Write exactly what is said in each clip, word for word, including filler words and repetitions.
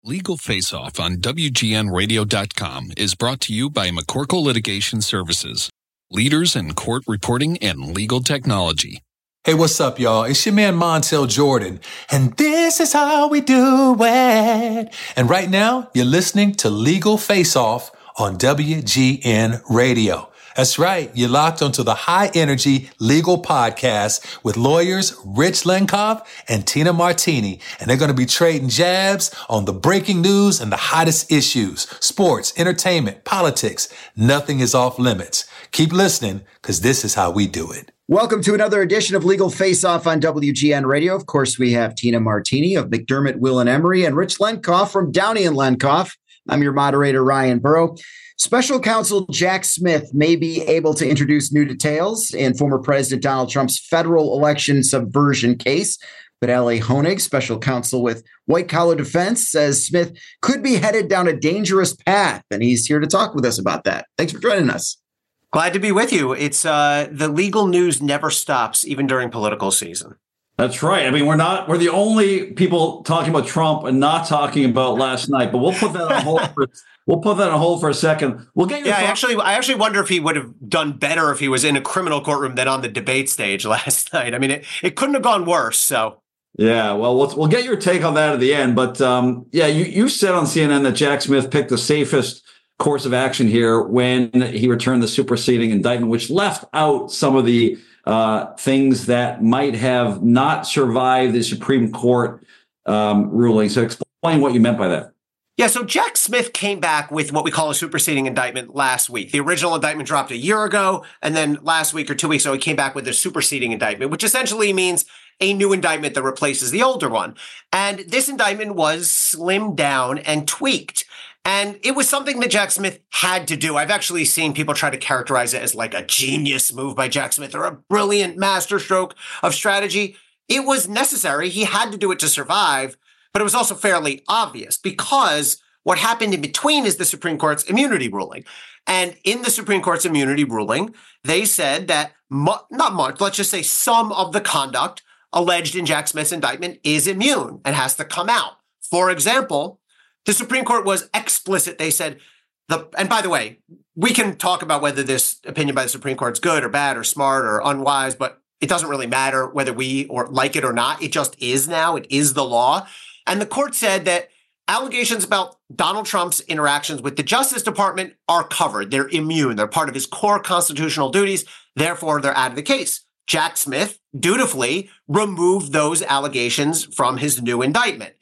Legal Face Off on W G N radio dot com is brought to you by McCorkle Litigation Services, leaders in court reporting and legal technology. Hey, what's up, y'all? It's your man Montel Jordan, and this is how we do it. And right now, you're listening to Legal Face Off on W G N Radio. That's right. You're locked onto the high-energy legal podcast with lawyers Rich Lenkov and Tina Martini, and they're going to be trading jabs on the breaking news and the hottest issues, sports, entertainment, politics. Nothing is off limits. Keep listening, because this is how we do it. Welcome to another edition of Legal Face Off on W G N Radio. Of course, we have Tina Martini of McDermott, Will and Emery, and Rich Lenkov from Downey and Lenkov. I'm your moderator, Ryan Burrow. Special counsel Jack Smith may be able to introduce new details in former President Donald Trump's federal election subversion case. But L A Honig, special counsel with White Collar Defense, says Smith could be headed down a dangerous path. And he's here to talk with us about that. Thanks for joining us. Glad to be with you. It's uh, the legal news never stops, even during political season. That's right. I mean, we're not, we're the only people talking about Trump and not talking about last night, but we'll put that on hold for, we'll put that on hold for a second. We'll get your Yeah, I thoughts. actually, I actually wonder if he would have done better if he was in a criminal courtroom than on the debate stage last night. I mean, it, it couldn't have gone worse. So. Yeah, well, we'll, we'll get your take on that at the end. But um, yeah, you, you said on C N N that Jack Smith picked the safest course of action here when he returned the superseding indictment, which left out some of the uh, things that might have not survived the Supreme Court um, ruling. So explain what you meant by that. Yeah, so Jack Smith came back with what we call a superseding indictment last week. The original indictment dropped a year ago, and then last week or two weeks ago, he came back with a superseding indictment, which essentially means a new indictment that replaces the older one. And this indictment was slimmed down and tweaked. And it was something that Jack Smith had to do. I've actually seen people try to characterize it as like a genius move by Jack Smith or a brilliant masterstroke of strategy. It was necessary. He had to do it to survive, but it was also fairly obvious because what happened in between is the Supreme Court's immunity ruling. And in the Supreme Court's immunity ruling, they said that mu- not much, let's just say some of the conduct alleged in Jack Smith's indictment is immune and has to come out. For example, the Supreme Court was explicit. They said, the, and by the way, we can talk about whether this opinion by the Supreme Court is good or bad or smart or unwise, but it doesn't really matter whether we or like it or not. It just is now. It is the law. And the court said that allegations about Donald Trump's interactions with the Justice Department are covered. They're immune. They're part of his core constitutional duties. Therefore, they're out of the case. Jack Smith dutifully removed those allegations from his new indictment.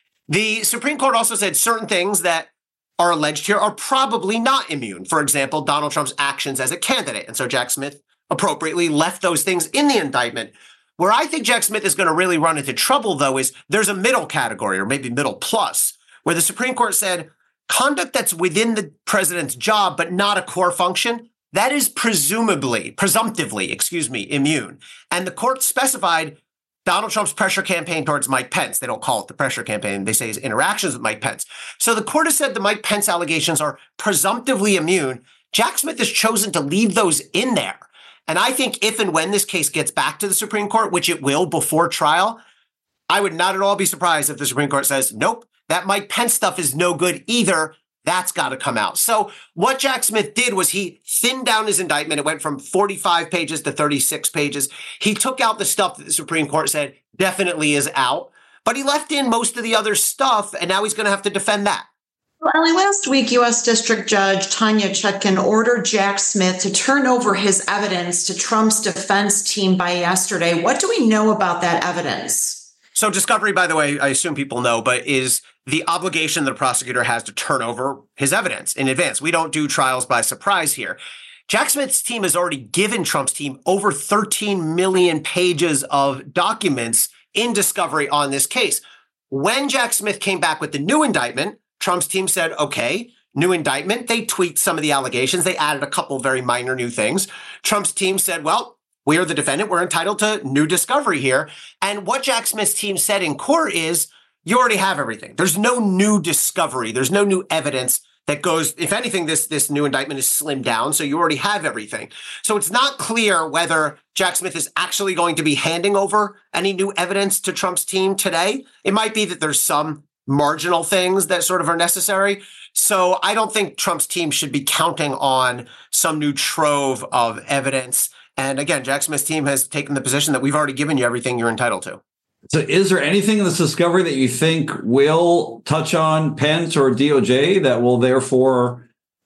The Supreme Court also said certain things that are alleged here are probably not immune. For example, Donald Trump's actions as a candidate. And so Jack Smith appropriately left those things in the indictment. Where I think Jack Smith is going to really run into trouble, though, is there's a middle category, or maybe middle plus, where the Supreme Court said conduct that's within the president's job but not a core function, that is presumably, presumptively, excuse me, immune. And the court specified Donald Trump's pressure campaign towards Mike Pence. They don't call it the pressure campaign. They say his interactions with Mike Pence. So the court has said the Mike Pence allegations are presumptively immune. Jack Smith has chosen to leave those in there. And I think if and when this case gets back to the Supreme Court, which it will before trial, I would not at all be surprised if the Supreme Court says, nope, that Mike Pence stuff is no good either. That's got to come out. So what Jack Smith did was he thinned down his indictment. It went from forty-five pages to thirty-six pages. He took out the stuff that the Supreme Court said definitely is out, but he left in most of the other stuff, and now he's going to have to defend that. Well, Ellie, last week, U S District Judge Tanya Chutkan ordered Jack Smith to turn over his evidence to Trump's defense team by yesterday. What do we know about that evidence? So discovery, by the way, I assume people know, but is the obligation that a prosecutor has to turn over his evidence in advance. We don't do trials by surprise here. Jack Smith's team has already given Trump's team over thirteen million pages of documents in discovery on this case. When Jack Smith came back with the new indictment, Trump's team said, okay, new indictment. They tweaked some of the allegations. They added a couple very minor new things. Trump's team said, well, we are the defendant. We're entitled to new discovery here. And what Jack Smith's team said in court is, you already have everything. There's no new discovery. There's no new evidence that goes, if anything, this, this new indictment is slimmed down. So you already have everything. So it's not clear whether Jack Smith is actually going to be handing over any new evidence to Trump's team today. It might be that there's some marginal things that sort of are necessary. So I don't think Trump's team should be counting on some new trove of evidence. And again, Jack Smith's team has taken the position that we've already given you everything you're entitled to. So is there anything in this discovery that you think will touch on Pence or D O J that will therefore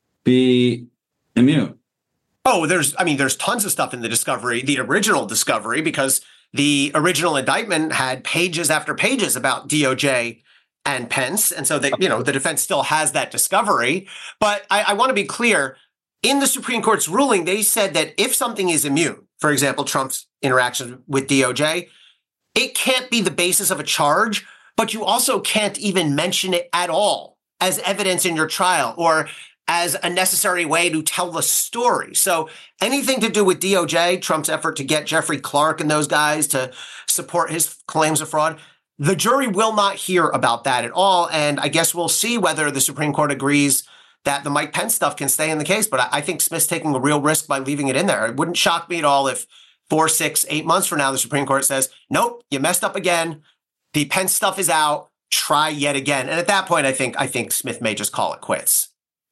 be immune? Oh, there's, I mean, there's tons of stuff in the discovery, the original discovery, because the original indictment had pages after pages about D O J and Pence. And so, they, you know, the defense still has that discovery. But I, I want to be clear, in the Supreme Court's ruling, they said that if something is immune, for example, Trump's interaction with D O J, it can't be the basis of a charge, but you also can't even mention it at all as evidence in your trial or as a necessary way to tell the story. So anything to do with D O J, Trump's effort to get Jeffrey Clark and those guys to support his claims of fraud, the jury will not hear about that at all. And I guess we'll see whether the Supreme Court agrees that the Mike Pence stuff can stay in the case. But I think Smith's taking a real risk by leaving it in there. It wouldn't shock me at all if four, six, eight months from now, the Supreme Court says, nope, you messed up again. The Pence stuff is out. Try yet again. And at that point, I think I think Smith may just call it quits.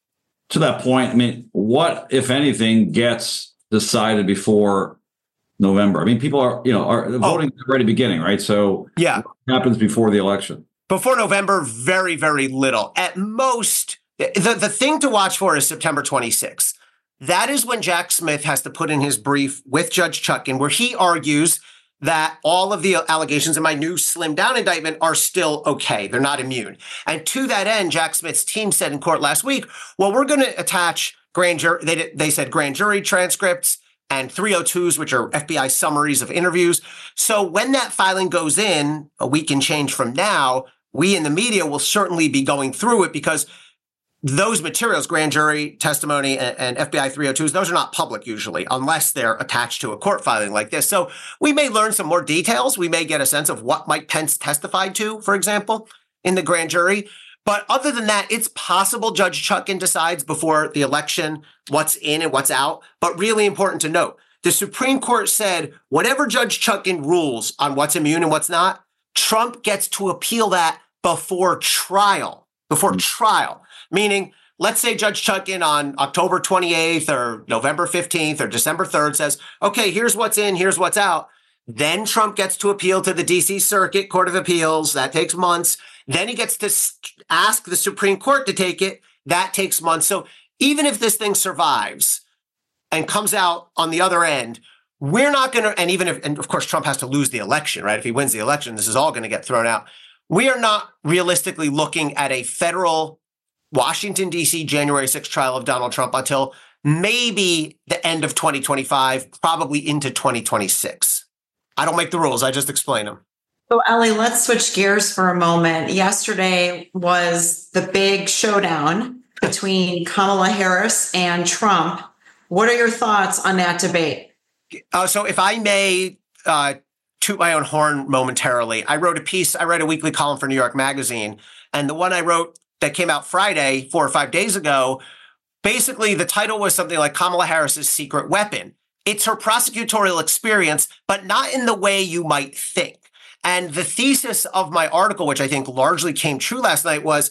To that point, I mean, what, if anything, gets decided before November? I mean, people are, you know, are the voting oh. already beginning, right? So yeah, what happens before the election? Before November, very, very little. At most, the, the thing to watch for is September twenty-sixth. That is when Jack Smith has to put in his brief with Judge Chutkan, where he argues that all of the allegations in my new slimmed down indictment are still okay. They're not immune. And to that end, Jack Smith's team said in court last week, well, we're going to attach grand jury, they, they said grand jury transcripts and three oh twos, which are F B I summaries of interviews. So when that filing goes in a week and change from now, we in the media will certainly be going through it because those materials, grand jury testimony and, and F B I three oh twos, those are not public usually, unless they're attached to a court filing like this. So we may learn some more details. We may get a sense of what Mike Pence testified to, for example, in the grand jury. But other than that, it's possible Judge Chutkan decides before the election what's in and what's out. But really important to note, the Supreme Court said whatever Judge Chutkan rules on what's immune and what's not, Trump gets to appeal that before trial, before mm-hmm. trial. Meaning, let's say Judge Chutkan on October twenty-eighth or November fifteenth or December third says, okay, here's what's in, here's what's out. Then Trump gets to appeal to the D C Circuit Court of Appeals. That takes months. Then he gets to ask the Supreme Court to take it. That takes months. So even if this thing survives and comes out on the other end, we're not going to, and even if, and of course, Trump has to lose the election, right? If he wins the election, this is all going to get thrown out. We are not realistically looking at a federal Washington, D C, January sixth trial of Donald Trump until maybe the end of twenty twenty-five, probably into twenty twenty-six. I don't make the rules. I just explain them. So, Ellie, let's switch gears for a moment. Yesterday was the big showdown between Kamala Harris and Trump. What are your thoughts on that debate? Uh, so if I may uh, toot my own horn momentarily, I wrote a piece, I write a weekly column for New York Magazine, and the one I wrote that came out Friday, four or five days ago, basically the title was something like Kamala Harris's secret weapon. It's her prosecutorial experience, but not in the way you might think. And the thesis of my article, which I think largely came true last night, was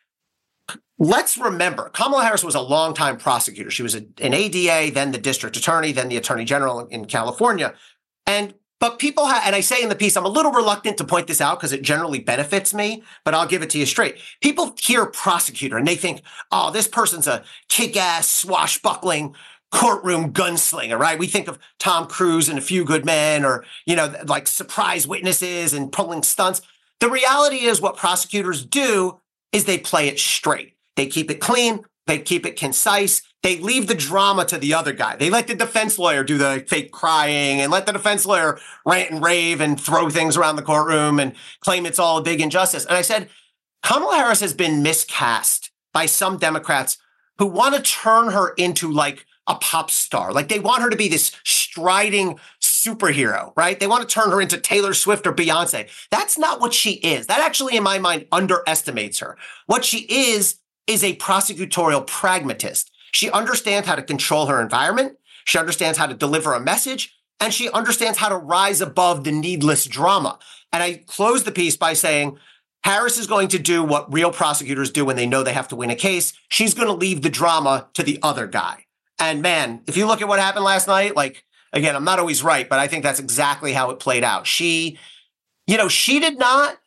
let's remember, Kamala Harris was a longtime prosecutor. She was a, an A D A, then the district attorney, then the attorney general in California. And But people have, and I say in the piece, I'm a little reluctant to point this out because it generally benefits me, but I'll give it to you straight. People hear prosecutor and they think, oh, this person's a kick-ass, swashbuckling courtroom gunslinger, right? We think of Tom Cruise and A Few Good Men or, you know, like surprise witnesses and pulling stunts. The reality is what prosecutors do is they play it straight. They keep it clean. They keep it concise. They leave the drama to the other guy. They let the defense lawyer do the fake crying and let the defense lawyer rant and rave and throw things around the courtroom and claim it's all a big injustice. And I said, Kamala Harris has been miscast by some Democrats who want to turn her into like a pop star. Like they want her to be this striding superhero, right? They want to turn her into Taylor Swift or Beyonce. That's not what she is. That actually, in my mind, underestimates her. What she is is a prosecutorial pragmatist. She understands how to control her environment. She understands how to deliver a message, and she understands how to rise above the needless drama. And I close the piece by saying, Harris is going to do what real prosecutors do when they know they have to win a case. She's going to leave the drama to the other guy. And man, if you look at what happened last night, like, again, I'm not always right, but I think that's exactly how it played out. She, you know, she did not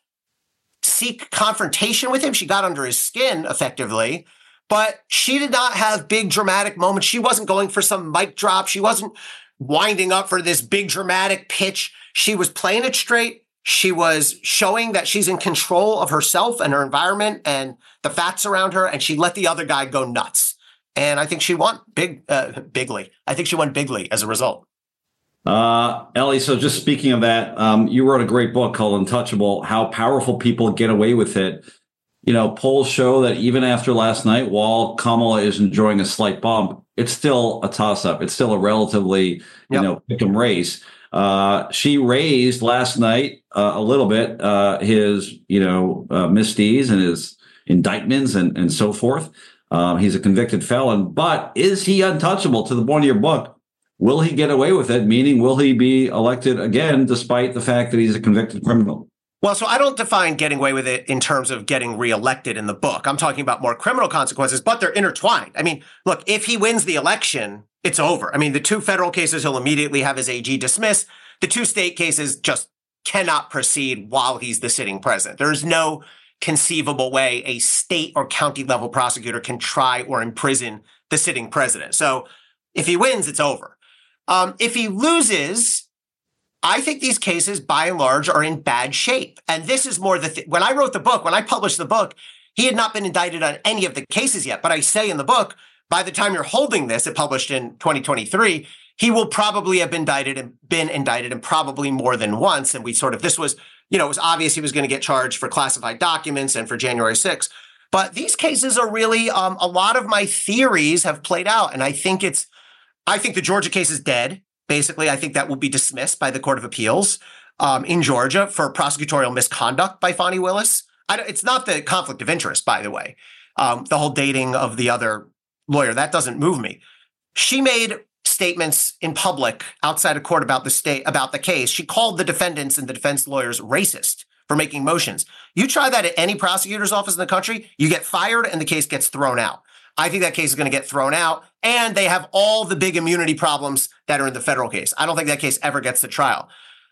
seek confrontation with him. She got under his skin effectively, but she did not have big dramatic moments. She wasn't going for some mic drop. She wasn't winding up for this big dramatic pitch. She was playing it straight. She was showing that she's in control of herself and her environment and the facts around her, and she let the other guy go nuts. And I think she won big, uh, bigly. I think she won bigly as a result. Uh, Ellie, so just speaking of that, um, you wrote a great book called Untouchable, How Powerful People Get Away with It. You know, polls show that even after last night, while Kamala is enjoying a slight bump, it's still a toss-up. It's still a relatively, you yep. know, pick-em race. Uh, she raised last night uh, a little bit uh, his, you know, uh, misdeeds and his indictments and, and so forth. Um, he's a convicted felon, but is he untouchable? To the point of your book, will he get away with it? Meaning, will he be elected again, despite the fact that he's a convicted criminal? Well, so I don't define getting away with it in terms of getting reelected in the book. I'm talking about more criminal consequences, but they're intertwined. I mean, look, if he wins the election, it's over. I mean, the two federal cases, he'll immediately have his A G dismissed. The two state cases just cannot proceed while he's the sitting president. There's no conceivable way a state or county level prosecutor can try or imprison the sitting president. So if he wins, it's over. Um, if he loses, I think these cases, by and large, are in bad shape. And this is more the th- when I wrote the book, when I published the book, he had not been indicted on any of the cases yet. But I say in the book, by the time you're holding this, it published in twenty twenty-three, he will probably have been indicted and been indicted and probably more than once. And we sort of, this was, you know, it was obvious he was going to get charged for classified documents and for January sixth. But these cases are really, um, a lot of my theories have played out. And I think it's, I think the Georgia case is dead. Basically, I think that will be dismissed by the Court of Appeals um, in Georgia for prosecutorial misconduct by Fani Willis. I, it's not the conflict of interest, by the way. Um, the whole dating of the other lawyer, that doesn't move me. She made statements in public outside of court about the state, about the case. She called the defendants and the defense lawyers racist for making motions. You try that at any prosecutor's office in the country, you get fired and the case gets thrown out. I think that case is going to get thrown out, and they have all the big immunity problems that are in the federal case. I don't think that case ever gets to trial.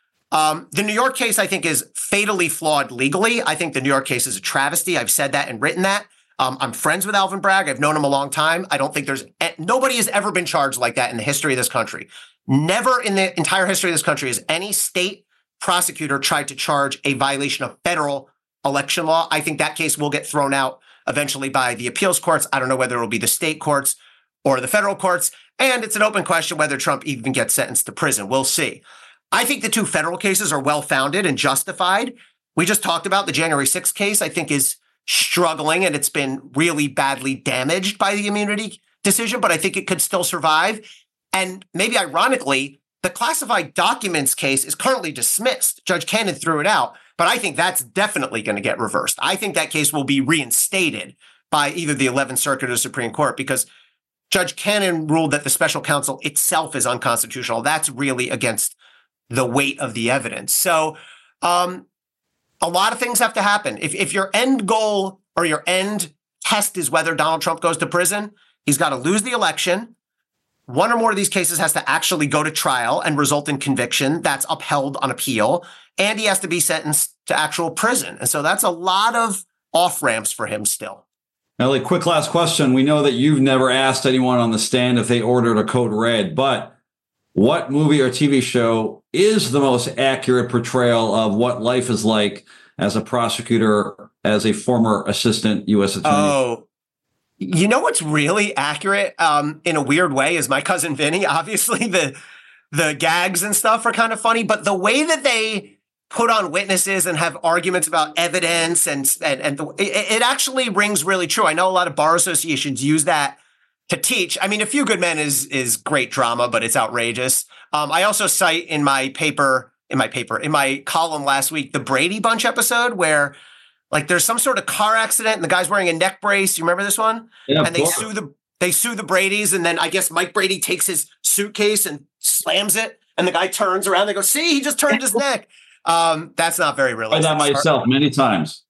Um, the New York case, I think, is fatally flawed legally. I think the New York case is a travesty. I've said that and written that. Um, I'm friends with Alvin Bragg. I've known him a long time. I don't think there's nobody has ever been charged like that in the history of this country. Never in the entire history of this country has any state prosecutor tried to charge a violation of federal election law. I think that case will get thrown out eventually by the appeals courts. I don't know whether it'll be the state courts or the federal courts. And it's an open question whether Trump even gets sentenced to prison. We'll see. I think the two federal cases are well-founded and justified. We just talked about the January sixth case, I think is struggling, and it's been really badly damaged by the immunity decision, but I think it could still survive. And maybe ironically, the classified documents case is currently dismissed. Judge Cannon threw it out, but I think that's definitely going to get reversed. I think that case will be reinstated by either the eleventh Circuit or the Supreme Court because Judge Cannon ruled that the special counsel itself is unconstitutional. That's really against the weight of the evidence. So um, a lot of things have to happen. If, if your end goal or your end test is whether Donald Trump goes to prison, he's got to lose the election. One or more of these cases has to actually go to trial and result in conviction that's upheld on appeal. And he has to be sentenced to actual prison. And so that's a lot of off-ramps for him still. Ellie, quick last question. We know that you've never asked anyone on the stand if they ordered a code red, but what movie or T V show is the most accurate portrayal of what life is like as a prosecutor, as a former assistant U S attorney? Oh, you know what's really accurate um, in a weird way is My Cousin Vinny. Obviously, the the gags and stuff are kind of funny, but the way that they put on witnesses and have arguments about evidence and and, and the, it, it actually rings really true. I know a lot of bar associations use that to teach. I mean, A Few Good Men is is great drama, but it's outrageous. Um, I also cite in my paper, in my paper, in my column last week, the Brady Bunch episode where like there's some sort of car accident and the guy's wearing a neck brace. You remember this one? Yeah, and they sue the they sue the Bradys, and then I guess Mike Brady takes his suitcase and slams it, and the guy turns around. They go, "See, he just turned his neck." Um, that's not very realistic. I done myself many times.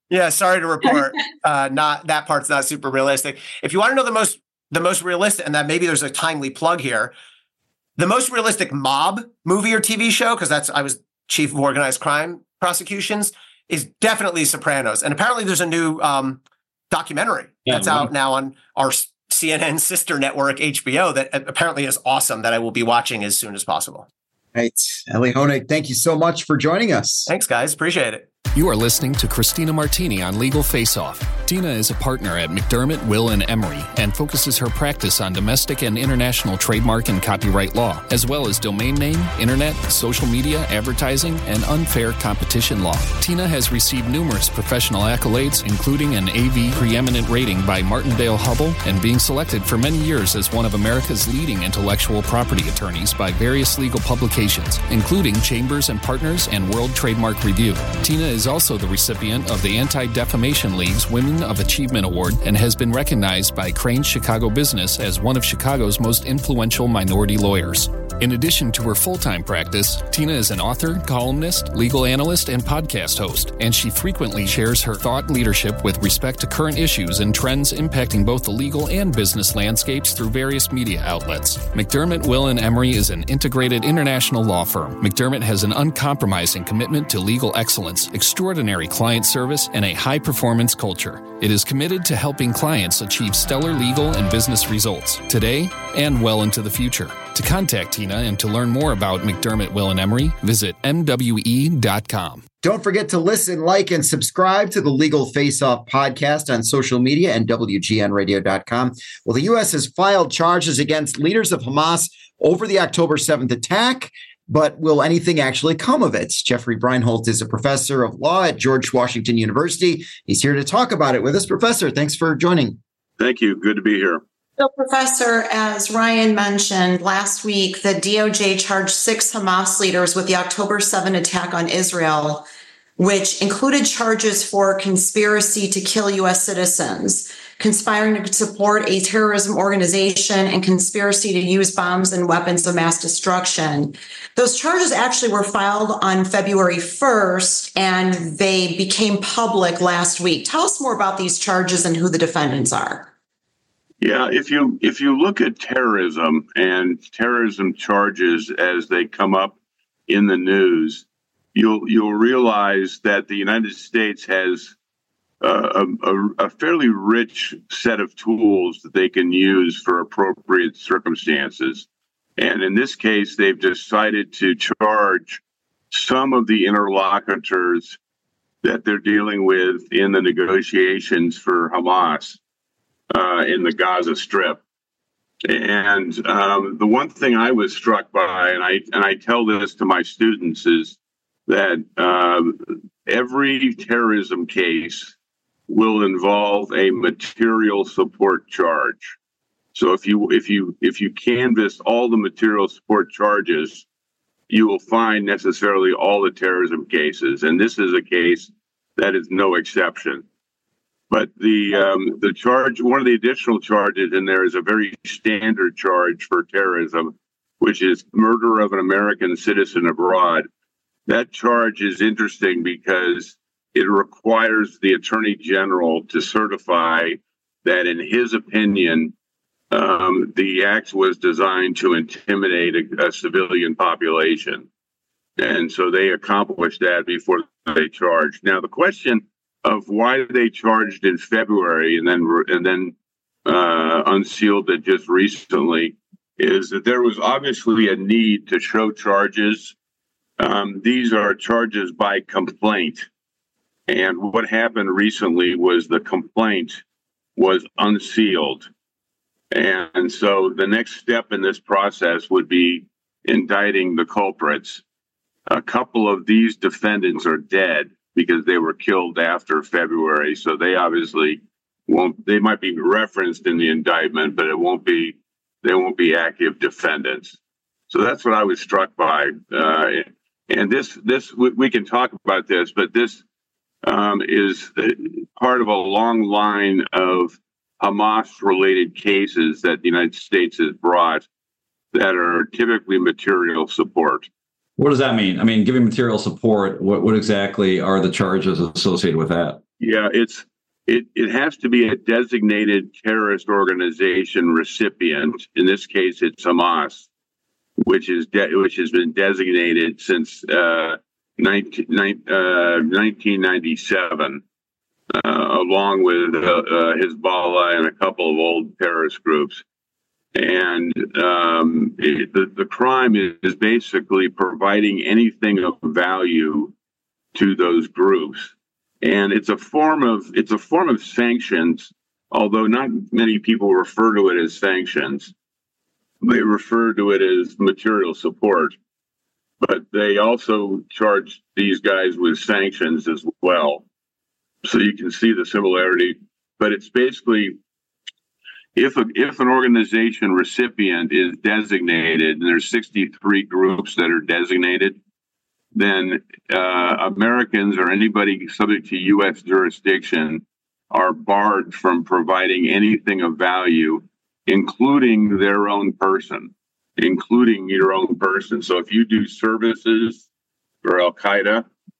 Yeah, sorry to report. Uh, not that part's not super realistic. If you want to know the most the most realistic, and that maybe there's a timely plug here, the most realistic mob movie or T V show, because that's I was chief of organized crime prosecutions, is definitely Sopranos. And apparently there's a new um, documentary yeah, that's out now on our C N N sister network, H B O, that apparently is awesome, that I will be watching as soon as possible. Right. Elie Honig, thank you so much for joining us. Thanks, guys. Appreciate it. You are listening to Christina Martini on Legal Face Off. Tina is a partner at McDermott, Will and Emery and focuses her practice on domestic and international trademark and copyright law, as well as domain name, internet, social media, advertising, and unfair competition law. Tina has received numerous professional accolades, including an A V preeminent rating by Martindale-Hubbell and being selected for many years as one of America's leading intellectual property attorneys by various legal publications, including Chambers and Partners and World Trademark Review. Tina is also the recipient of the Anti-Defamation League's Women of Achievement Award and has been recognized by Crain's Chicago Business as one of Chicago's most influential minority lawyers. In addition to her full-time practice, Tina is an author, columnist, legal analyst, and podcast host, and she frequently shares her thought leadership with respect to current issues and trends impacting both the legal and business landscapes through various media outlets. McDermott, Will and Emery is an integrated international law firm. McDermott has an uncompromising commitment to legal excellence, extraordinary client service, and a high-performance culture. It is committed to helping clients achieve stellar legal and business results today and well into the future. To contact Tina and to learn more about McDermott, Will and Emery, visit M W E dot com. Don't forget to listen, like, and subscribe to the Legal Face Off podcast on social media and W G N radio dot com. Well, the U S has filed charges against leaders of Hamas over the October seventh attack. But will anything actually come of it? Jeffrey Breinholt is a professor of law at George Washington University. He's here to talk about it with us. Professor, thanks for joining. Thank you. Good to be here. So, Professor, as Ryan mentioned last week, the D O J charged six Hamas leaders with the October seventh attack on Israel, which included charges for conspiracy to kill U S citizens, conspiring to support a terrorism organization, and conspiracy to use bombs and weapons of mass destruction. Those charges actually were filed on February first, and they became public last week. Tell us more about these charges and who the defendants are. Yeah, if you if you look at terrorism and terrorism charges as they come up in the news, you'll you'll realize that the United States has uh, a, a fairly rich set of tools that they can use for appropriate circumstances. And in this case, they've decided to charge some of the interlocutors that they're dealing with in the negotiations for Hamas uh, in the Gaza Strip. And um, the one thing I was struck by, and I and I tell this to my students, is that uh, every terrorism case will involve a material support charge. So if you if you if you canvass all the material support charges, you will find necessarily all the terrorism cases, and this is a case that is no exception. But the um, the charge, one of the additional charges in there is a very standard charge for terrorism, which is murder of an American citizen abroad. That charge is interesting because it requires the Attorney General to certify that, in his opinion, um, the act was designed to intimidate a, a civilian population. And so they accomplished that before they charged. Now, the question of why they charged in February and then and then uh, unsealed it just recently is that there was obviously a need to show charges. Um, these are charges by complaint. And what happened recently was the complaint was unsealed. And so the next step in this process would be indicting the culprits. A couple of these defendants are dead because they were killed after February. So they obviously won't, they might be referenced in the indictment, but it won't be, they won't be active defendants. So that's what I was struck by. Uh, and this, this, we, we can talk about this, but this um, is part of a long line of Hamas-related cases that the United States has brought that are typically material support. What does that mean? I mean, giving material support, what, what exactly are the charges associated with that? Yeah, it's it it has to be a designated terrorist organization recipient. In this case, it's Hamas, which is de- which has been designated since uh, nineteen, uh, nineteen ninety-seven, uh, along with uh, uh, Hezbollah and a couple of old terrorist groups. And um, it, the, the crime is, is basically providing anything of value to those groups. And it's a form of it's a form of sanctions, although not many people refer to it as sanctions. They refer to it as material support. But they also charge these guys with sanctions as well. So you can see the similarity. But it's basically, If a, if an organization recipient is designated, and there's sixty-three groups that are designated, then uh, Americans or anybody subject to U S jurisdiction are barred from providing anything of value, including their own person, including your own person. So if you do services for Al Qaeda,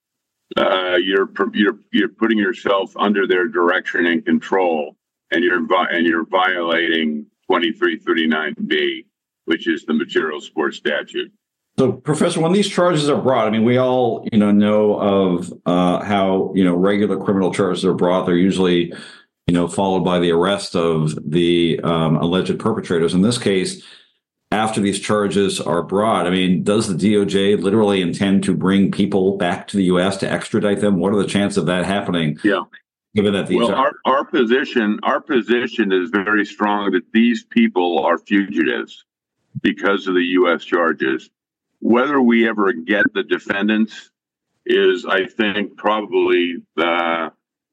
uh, you're you're you're putting yourself under their direction and control. And you're and you're violating twenty-three thirty-nine B, which is the material support statute. So, Professor, when these charges are brought, I mean, we all, you know, know of uh, how, you know, regular criminal charges are brought. They're usually, you know, followed by the arrest of the um, alleged perpetrators. In this case, after these charges are brought, I mean, does the D O J literally intend to bring people back to the U S to extradite them? What are the chances of that happening? Yeah. Given that these well, are- our, our position, our position is very strong that these people are fugitives because of the U S charges. Whether we ever get the defendants is, I think, probably uh,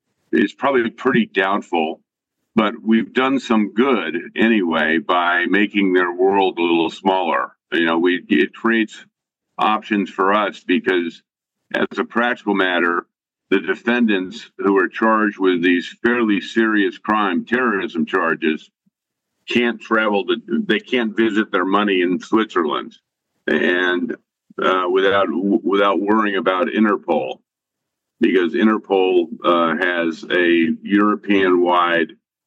is probably pretty doubtful. But we've done some good anyway by making their world a little smaller. You know, we it creates options for us because, as a practical matter, the defendants who are charged with these fairly serious crime, terrorism charges, can't travel to, they can't visit their money in Switzerland and uh, without without worrying about Interpol, because Interpol uh, has a European-wide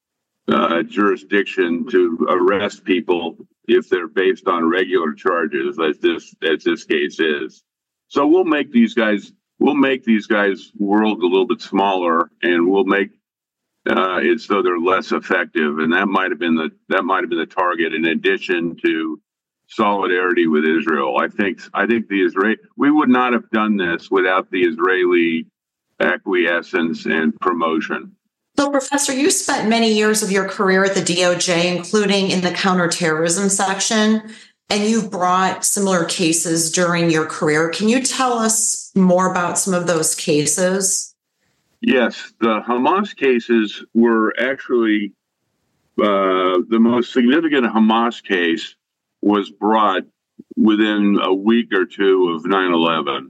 uh, jurisdiction to arrest people if they're based on regular charges, as this as this case is. So we'll make these guys. We'll make these guys' world a little bit smaller, and we'll make uh, it so they're less effective. And that might have been the that might have been the target. In addition to solidarity with Israel, I think I think the Israel we would not have done this without the Israeli acquiescence and promotion. So, Professor, you spent many years of your career at the D O J, including in the counterterrorism section. And you've brought similar cases during your career. Can you tell us more about some of those cases? Yes, the Hamas cases were actually uh, the most significant Hamas case was brought within a week or two of nine eleven.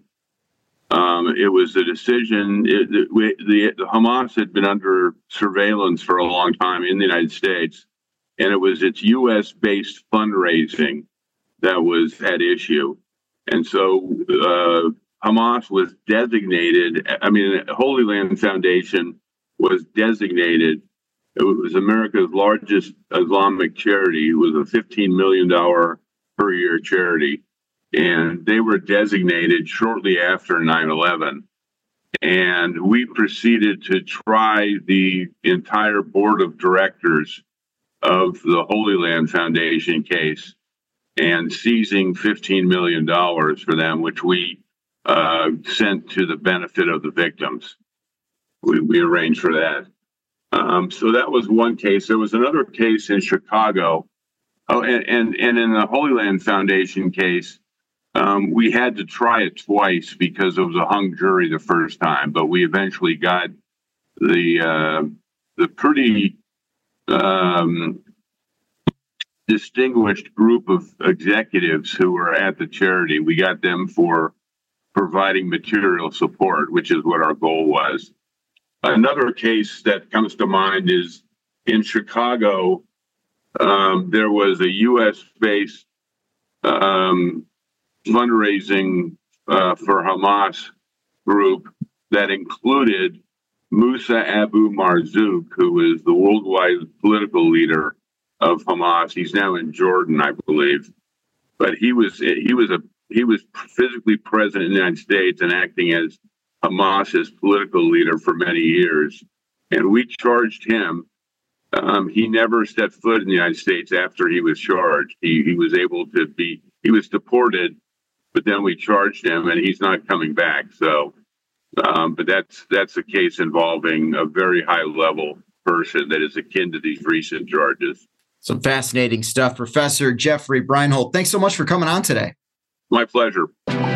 Um, it was a decision. It, the, the, the Hamas had been under surveillance for a long time in the United States, and it was its U S-based fundraising that was at issue. And so uh, Hamas was designated, I mean, Holy Land Foundation was designated, it was America's largest Islamic charity. It was a fifteen million dollars per year charity. And they were designated shortly after nine eleven. And we proceeded to try the entire board of directors of the Holy Land Foundation case, and seizing fifteen million dollars for them, which we uh, sent to the benefit of the victims. We, we arranged for that. Um, so that was one case. There was another case in Chicago. Oh, and, and, and in the Holy Land Foundation case, um, we had to try it twice because it was a hung jury the first time, but we eventually got the, uh, the pretty... Um, distinguished group of executives who were at the charity. We got them for providing material support, which is what our goal was. Another case that comes to mind is in Chicago. Um, there was a U S-based um, fundraising uh, for Hamas group that included Musa Abu Marzouk, who is the worldwide political leader of Hamas. He's now in Jordan, I believe. But he was he was a he was physically present in the United States and acting as Hamas's political leader for many years. And we charged him. Um, he never stepped foot in the United States after he was charged. He he was able to be he was deported, but then we charged him, and he's not coming back. So, um, but that's that's a case involving a very high level person that is akin to these recent charges. Some fascinating stuff, Professor Jeffrey Breinholt. Thanks so much for coming on today. My pleasure.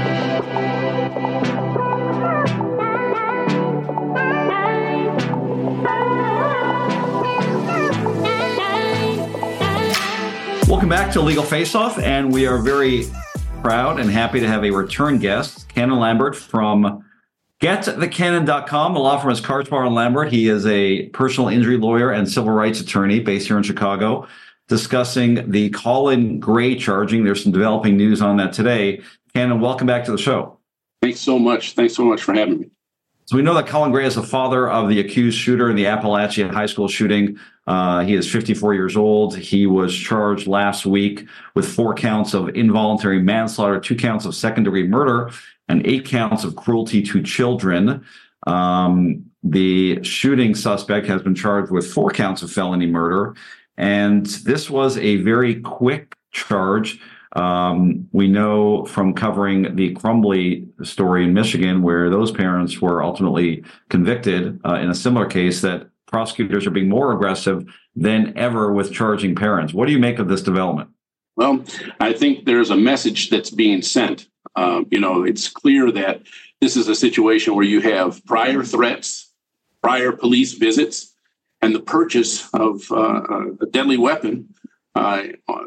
Welcome back to Legal Face Off, and we are very proud and happy to have a return guest, Cannon Lambert from get the cannon dot com. The law firm is Karchbar and Lambert. He is a personal injury lawyer and civil rights attorney based here in Chicago, discussing the Colin Gray charging. There's some developing news on that today. Cannon, welcome back to the show. Thanks so much. Thanks so much for having me. So we know that Colin Gray is the father of the accused shooter in the Appalachian high school shooting. Uh, he is fifty-four years old. He was charged last week with four counts of involuntary manslaughter, two counts of second-degree murder, and eight counts of cruelty to children. Um, the shooting suspect has been charged with four counts of felony murder, and this was a very quick charge. Um, we know from covering the Crumbly story in Michigan, where those parents were ultimately convicted uh, in a similar case, that prosecutors are being more aggressive than ever with charging parents. What do you make of this development? Well, I think there's a message that's being sent. Um, you know, it's clear that this is a situation where you have prior threats, prior police visits, and the purchase of uh, a deadly weapon uh,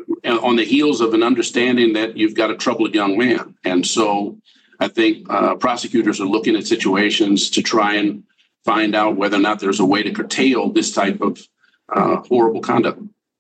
on the heels of an understanding that you've got a troubled young man. And so I think uh, prosecutors are looking at situations to try and find out whether or not there's a way to curtail this type of uh, horrible conduct.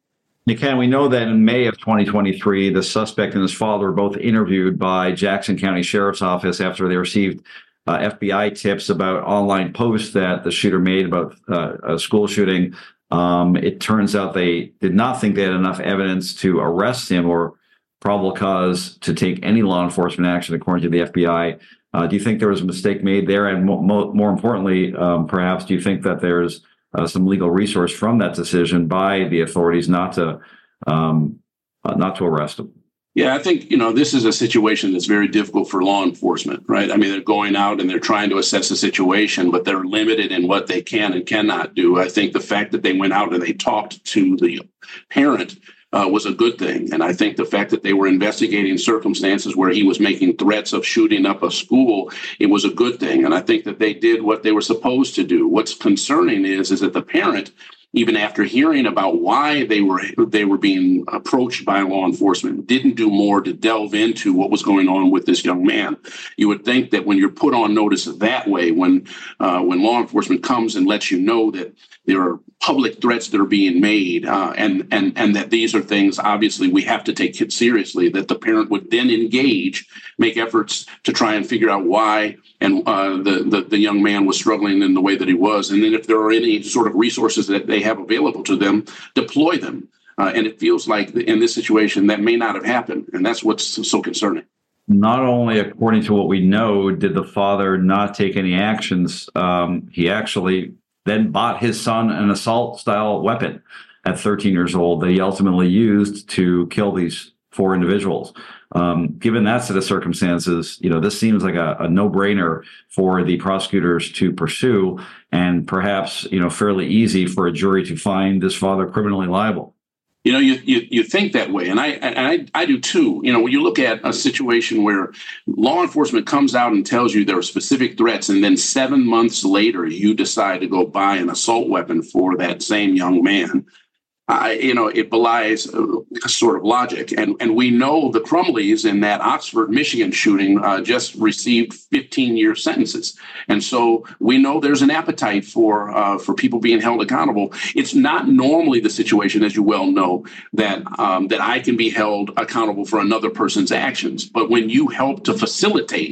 Ken, we know that in May of twenty twenty-three, the suspect and his father were both interviewed by Jackson County Sheriff's Office after they received uh, F B I tips about online posts that the shooter made about uh, a school shooting. Um, it turns out they did not think they had enough evidence to arrest him or probable cause to take any law enforcement action, according to the F B I. Uh, do you think there was a mistake made there? And mo- mo- more importantly, um, perhaps, do you think that there's uh, some legal resource from that decision by the authorities not to um, uh, not to arrest him? Yeah, I think, you know, this is a situation that's very difficult for law enforcement, right? I mean, they're going out and they're trying to assess the situation, but they're limited in what they can and cannot do. I think the fact that they went out and they talked to the parent Uh, was a good thing. And I think the fact that they were investigating circumstances where he was making threats of shooting up a school, it was a good thing. And I think that they did what they were supposed to do. What's concerning is, is that the parent, even after hearing about why they were they were being approached by law enforcement, didn't do more to delve into what was going on with this young man. You would think that when you're put on notice that way, when uh, when law enforcement comes and lets you know that there are public threats that are being made, uh, and and and that these are things obviously we have to take it seriously, that the parent would then engage, make efforts to try and figure out why and uh, the, the the young man was struggling in the way that he was, and then if there are any sort of resources that they have available to them, deploy them. Uh, and it feels like in this situation that may not have happened, and that's what's so concerning. Not only, according to what we know, did the father not take any actions, um, he actually then bought his son an assault-style weapon at thirteen years old that he ultimately used to kill these four individuals. Um, given that set of circumstances, you know, this seems like a, a no-brainer for the prosecutors to pursue, and perhaps, you know, fairly easy for a jury to find this father criminally liable. You know, you, you you think that way, and I and I I do too. You know, when you look at a situation where law enforcement comes out and tells you there are specific threats, and then seven months later you decide to go buy an assault weapon for that same young man, I, you know, it belies a sort of logic. And and we know the Crumleys in that Oxford, Michigan shooting uh, just received fifteen-year sentences. And so we know there's an appetite for uh, for people being held accountable. It's not normally the situation, as you well know, that um, that I can be held accountable for another person's actions. But when you help to facilitate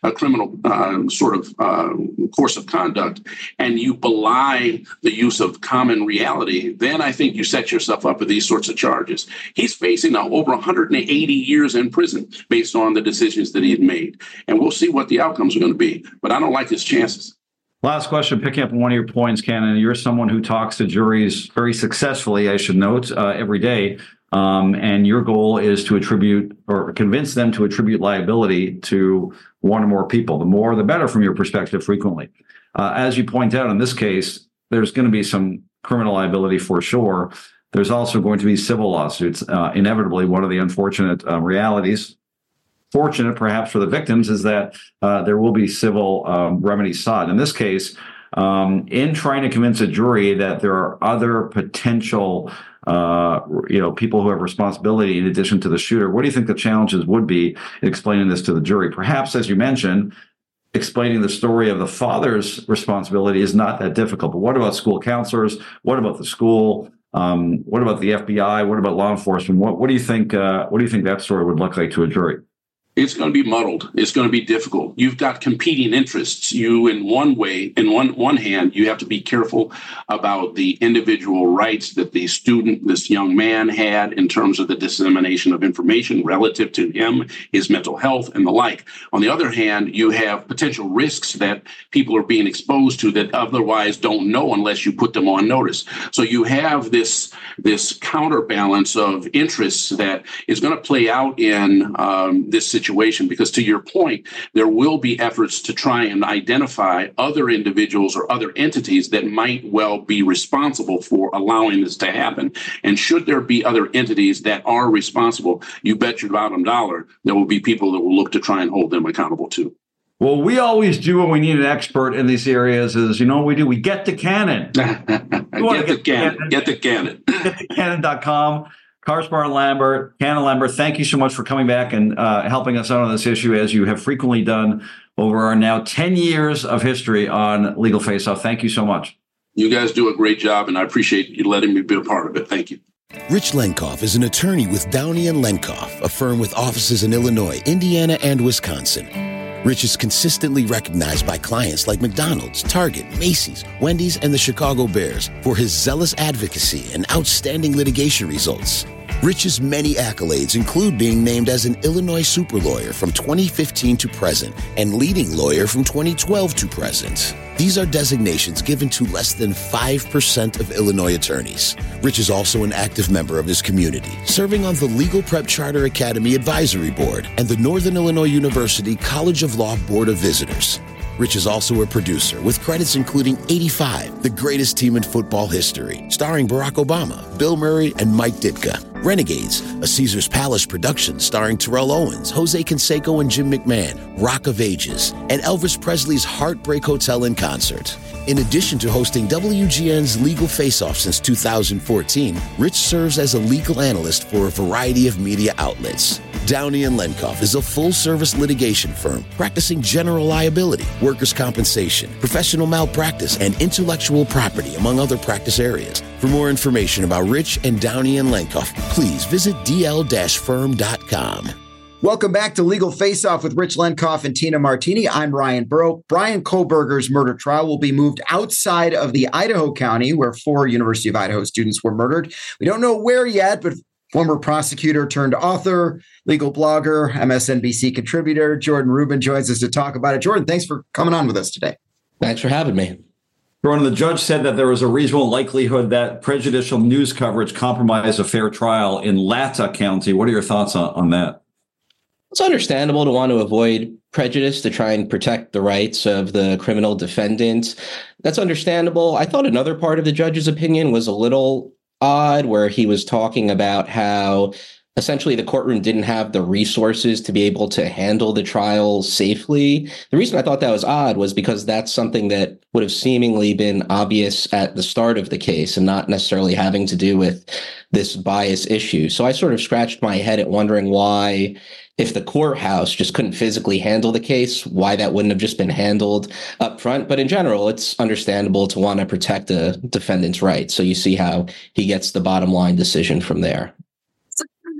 a criminal uh, sort of uh, course of conduct, and you belie the use of common reality, then I think you set yourself up for these sorts of charges. He's facing now over one hundred eighty years in prison based on the decisions that he had made. And we'll see what the outcomes are going to be. But I don't like his chances. Last question, picking up on one of your points, Cannon. You're someone who talks to juries very successfully, I should note, uh, every day. Um, and your goal is to attribute or convince them to attribute liability to one or more people. The more, the better from your perspective frequently. Uh, as you point out, in this case, there's going to be some criminal liability for sure. There's also going to be civil lawsuits. Uh, inevitably, one of the unfortunate uh, realities, fortunate perhaps for the victims, is that uh, there will be civil um, remedies sought. In this case, um, in trying to convince a jury that there are other potential, uh, you know, people who have responsibility in addition to the shooter, what do you think the challenges would be in explaining this to the jury? Perhaps, as you mentioned, explaining the story of the father's responsibility is not that difficult. But what about school counselors? What about the school? Um, what about the F B I? What about law enforcement? What, what do you think? Uh, what do you think that story would look like to a jury? It's going to be muddled. It's going to be difficult. You've got competing interests. You, in one way, in one one hand, you have to be careful about the individual rights that the student, this young man, had in terms of the dissemination of information relative to him, his mental health, and the like. On the other hand, you have potential risks that people are being exposed to that otherwise don't know unless you put them on notice. So you have this, this counterbalance of interests that is going to play out in um, this situation. Situation, because to your point, there will be efforts to try and identify other individuals or other entities that might well be responsible for allowing this to happen. And should there be other entities that are responsible, you bet your bottom dollar there will be people that will look to try and hold them accountable too. Well, we always do when we need an expert in these areas is, you know what we do? We get to Cannon. get, get the Cannon. Get the Cannon. Get to Cannon dot com. Caspar Lambert, Cannon Lambert, thank you so much for coming back and uh, helping us out on this issue, as you have frequently done over our now ten years of history on Legal Face Off. Thank you so much. You guys do a great job, and I appreciate you letting me be a part of it. Thank you. Rich Lenkoff is an attorney with Downey and Lenkoff, a firm with offices in Illinois, Indiana, and Wisconsin. Rich is consistently recognized by clients like McDonald's, Target, Macy's, Wendy's, and the Chicago Bears for his zealous advocacy and outstanding litigation results. Rich's many accolades include being named as an Illinois super lawyer from twenty fifteen to present and leading lawyer from twenty twelve to present. These are designations given to less than five percent of Illinois attorneys. Rich is also an active member of his community, serving on the Legal Prep Charter Academy Advisory Board and the Northern Illinois University College of Law Board of Visitors. Rich is also a producer with credits including eighty-five, The Greatest Team in Football History, starring Barack Obama, Bill Murray, and Mike Ditka. Renegades, a Caesar's Palace production starring Terrell Owens, Jose Canseco, and Jim McMahon, Rock of Ages, and Elvis Presley's Heartbreak Hotel in Concert. In addition to hosting W G N's Legal Face-Off since two thousand fourteen, Rich serves as a legal analyst for a variety of media outlets. Downey and Lenkoff is a full-service litigation firm practicing general liability, workers' compensation, professional malpractice, and intellectual property, among other practice areas. For more information about Rich and Downey and Lenkoff, please visit d l dash firm dot com. Welcome back to Legal Face Off with Rich Lenkoff and Tina Martini. I'm Ryan Burrow. Brian Kohlberger's murder trial will be moved outside of the Idaho County where four University of Idaho students were murdered. We don't know where yet, but former prosecutor turned author, legal blogger, M S N B C contributor, Jordan Rubin joins us to talk about it. Jordan, thanks for coming on with us today. Thanks for having me. Jordan, the judge said that there was a reasonable likelihood that prejudicial news coverage compromised a fair trial in Latah County. What are your thoughts on, on that? It's understandable to want to avoid prejudice to try and protect the rights of the criminal defendants. That's understandable. I thought another part of the judge's opinion was a little odd, where he was talking about how essentially the courtroom didn't have the resources to be able to handle the trial safely. The reason I thought that was odd was because that's something that would have seemingly been obvious at the start of the case and not necessarily having to do with this bias issue. So I sort of scratched my head at wondering why, if the courthouse just couldn't physically handle the case, why that wouldn't have just been handled up front. But in general, it's understandable to want to protect a defendant's rights. So you see how he gets the bottom line decision from there.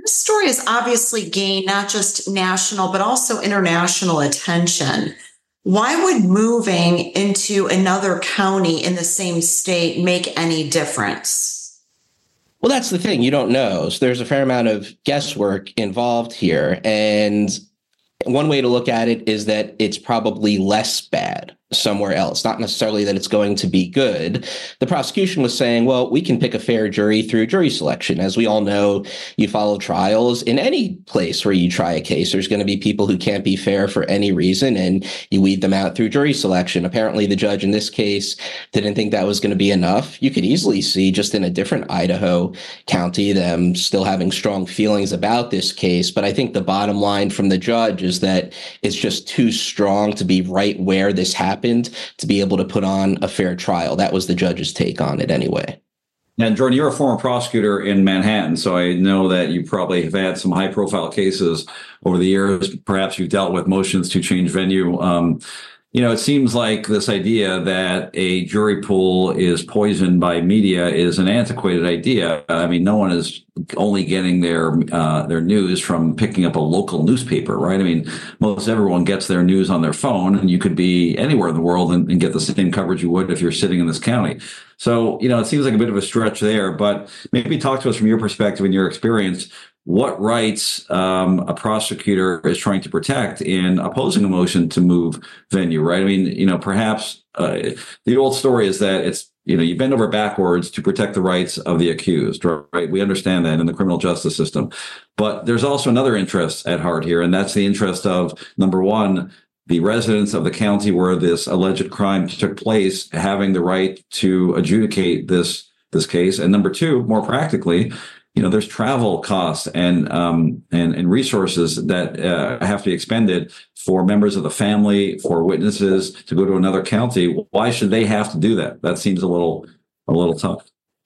This story has obviously gained not just national, but also international attention. Why would moving into another county in the same state make any difference? Well, that's the thing. You don't know. So there's a fair amount of guesswork involved here. And one way to look at it is that it's probably less bad somewhere else, not necessarily that it's going to be good. The prosecution was saying, well, we can pick a fair jury through jury selection. As we all know, you follow trials in any place where you try a case. There's going to be people who can't be fair for any reason, and you weed them out through jury selection. Apparently, the judge in this case didn't think that was going to be enough. You could easily see just in a different Idaho county them still having strong feelings about this case. But I think the bottom line from the judge is that it's just too strong to be right where this happened to be able to put on a fair trial. That was the judge's take on it anyway. And Jordan, you're a former prosecutor in Manhattan, so I know that you probably have had some high profile cases over the years. Perhaps you've dealt with motions to change venue. Um, you know, it seems like this idea that a jury pool is poisoned by media is an antiquated idea. I mean, no one is only getting their uh, their news from picking up a local newspaper, right? I mean, most everyone gets their news on their phone, and you could be anywhere in the world and, and get the same coverage you would if you're sitting in this county. So, you know, it seems like a bit of a stretch there, but maybe talk to us from your perspective and your experience. What rights um, a prosecutor is trying to protect in opposing a motion to move venue, right? I mean, you know, perhaps uh, the old story is that it's, you know, you bend over backwards to protect the rights of the accused, right? We understand that in the criminal justice system. But there's also another interest at heart here, and that's the interest of, number one, the residents of the county where this alleged crime took place having the right to adjudicate this this case. And number two, more practically, you know, there's travel costs and um, and, and resources that uh, have to be expended for members of the family, for witnesses to go to another county. Why should they have to do that? That seems a little a little tough.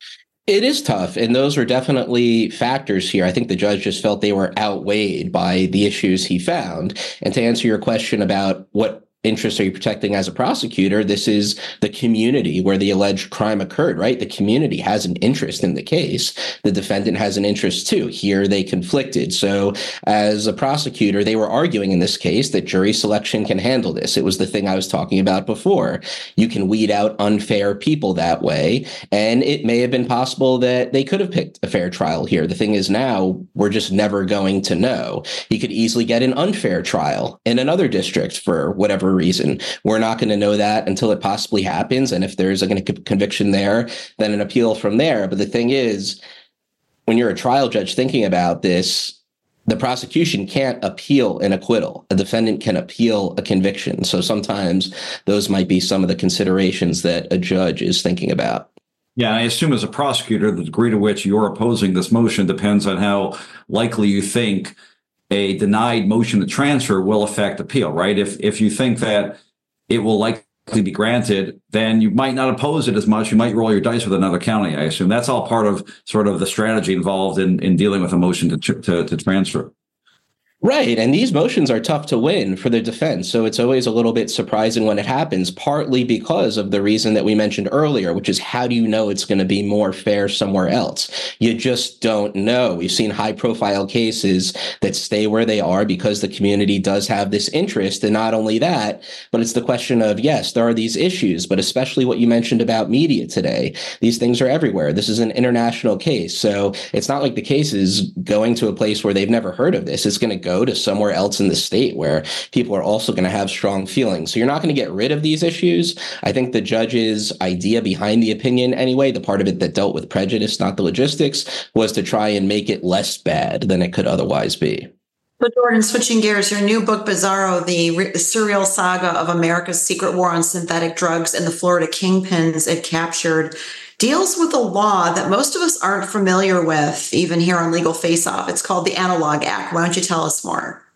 It is tough, and those are definitely factors here. I think the judge just felt they were outweighed by the issues he found. And to answer your question about what interests are you protecting as a prosecutor, this is the community where the alleged crime occurred, right? The community has an interest in the case. The defendant has an interest too. Here they conflicted. So as a prosecutor, they were arguing in this case that jury selection can handle this. It was the thing I was talking about before. You can weed out unfair people that way. And it may have been possible that they could have picked a fair trial here. The thing is now we're just never going to know. You could easily get an unfair trial in another district for whatever reason. We're not going to know that until it possibly happens. And if there's a conviction there, then an appeal from there. But the thing is, when you're a trial judge thinking about this, the prosecution can't appeal an acquittal. A defendant can appeal a conviction. So sometimes those might be some of the considerations that a judge is thinking about. Yeah, I assume as a prosecutor, the degree to which you're opposing this motion depends on how likely you think a denied motion to transfer will affect appeal, right? If if you think that it will likely be granted, then you might not oppose it as much. You might roll your dice with another county, I assume. That's all part of sort of the strategy involved in, in dealing with a motion to, to, to transfer. Right. And these motions are tough to win for the defense. So it's always a little bit surprising when it happens, partly because of the reason that we mentioned earlier, which is how do you know it's going to be more fair somewhere else? You just don't know. We've seen high profile cases that stay where they are because the community does have this interest. And not only that, but it's the question of, yes, there are these issues, but especially what you mentioned about media today. These things are everywhere. This is an international case. So it's not like the case is going to a place where they've never heard of this. It's going to go to somewhere else in the state where people are also going to have strong feelings. So you're not going to get rid of these issues. I think the judge's idea behind the opinion anyway, the part of it that dealt with prejudice, not the logistics, was to try and make it less bad than it could otherwise be. So Jordan, switching gears, your new book, Bizarro, the, re- the surreal saga of America's secret war on synthetic drugs and the Florida kingpins it captured, deals with a law that most of us aren't familiar with, even here on Legal Face Off. It's called the Analog Act. Why don't you tell us more?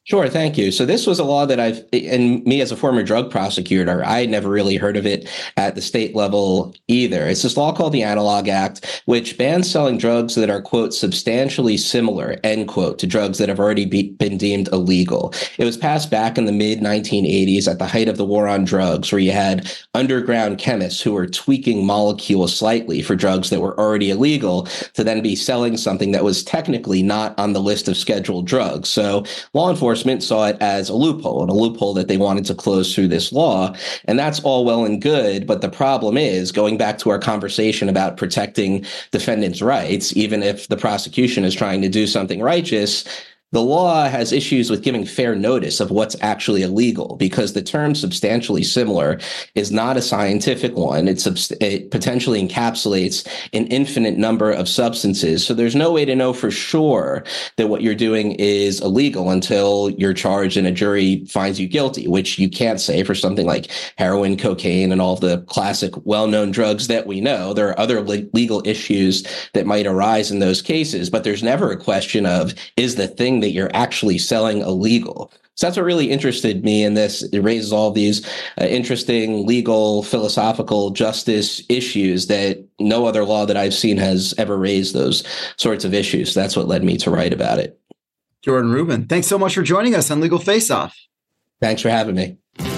Sure, thank you. So this was a law that I've, and me as a former drug prosecutor, I had never really heard of it at the state level either. It's this law called the Analog Act, which bans selling drugs that are, quote, substantially similar, end quote, to drugs that have already be, been deemed illegal. It was passed back in the mid nineteen eighties at the height of the war on drugs, where you had underground chemists who were tweaking molecules slightly for drugs that were already illegal to then be selling something that was technically not on the list of scheduled drugs. So law enforcement saw it as a loophole, and a loophole that they wanted to close through this law. And that's all well and good. But the problem is, going back to our conversation about protecting defendants' rights, even if the prosecution is trying to do something righteous, the law has issues with giving fair notice of what's actually illegal, because the term substantially similar is not a scientific one. It's, it potentially encapsulates an infinite number of substances. So there's no way to know for sure that what you're doing is illegal until you're charged and a jury finds you guilty, which you can't say for something like heroin, cocaine, and all the classic well-known drugs that we know. There are other le- legal issues that might arise in those cases, but there's never a question of, is the thing that you're actually selling illegal? So that's what really interested me in this. It raises all these uh, interesting legal, philosophical, justice issues that no other law that I've seen has ever raised those sorts of issues. That's what led me to write about it. Jordan Rubin, thanks so much for joining us on Legal Face Off. Thanks for having me.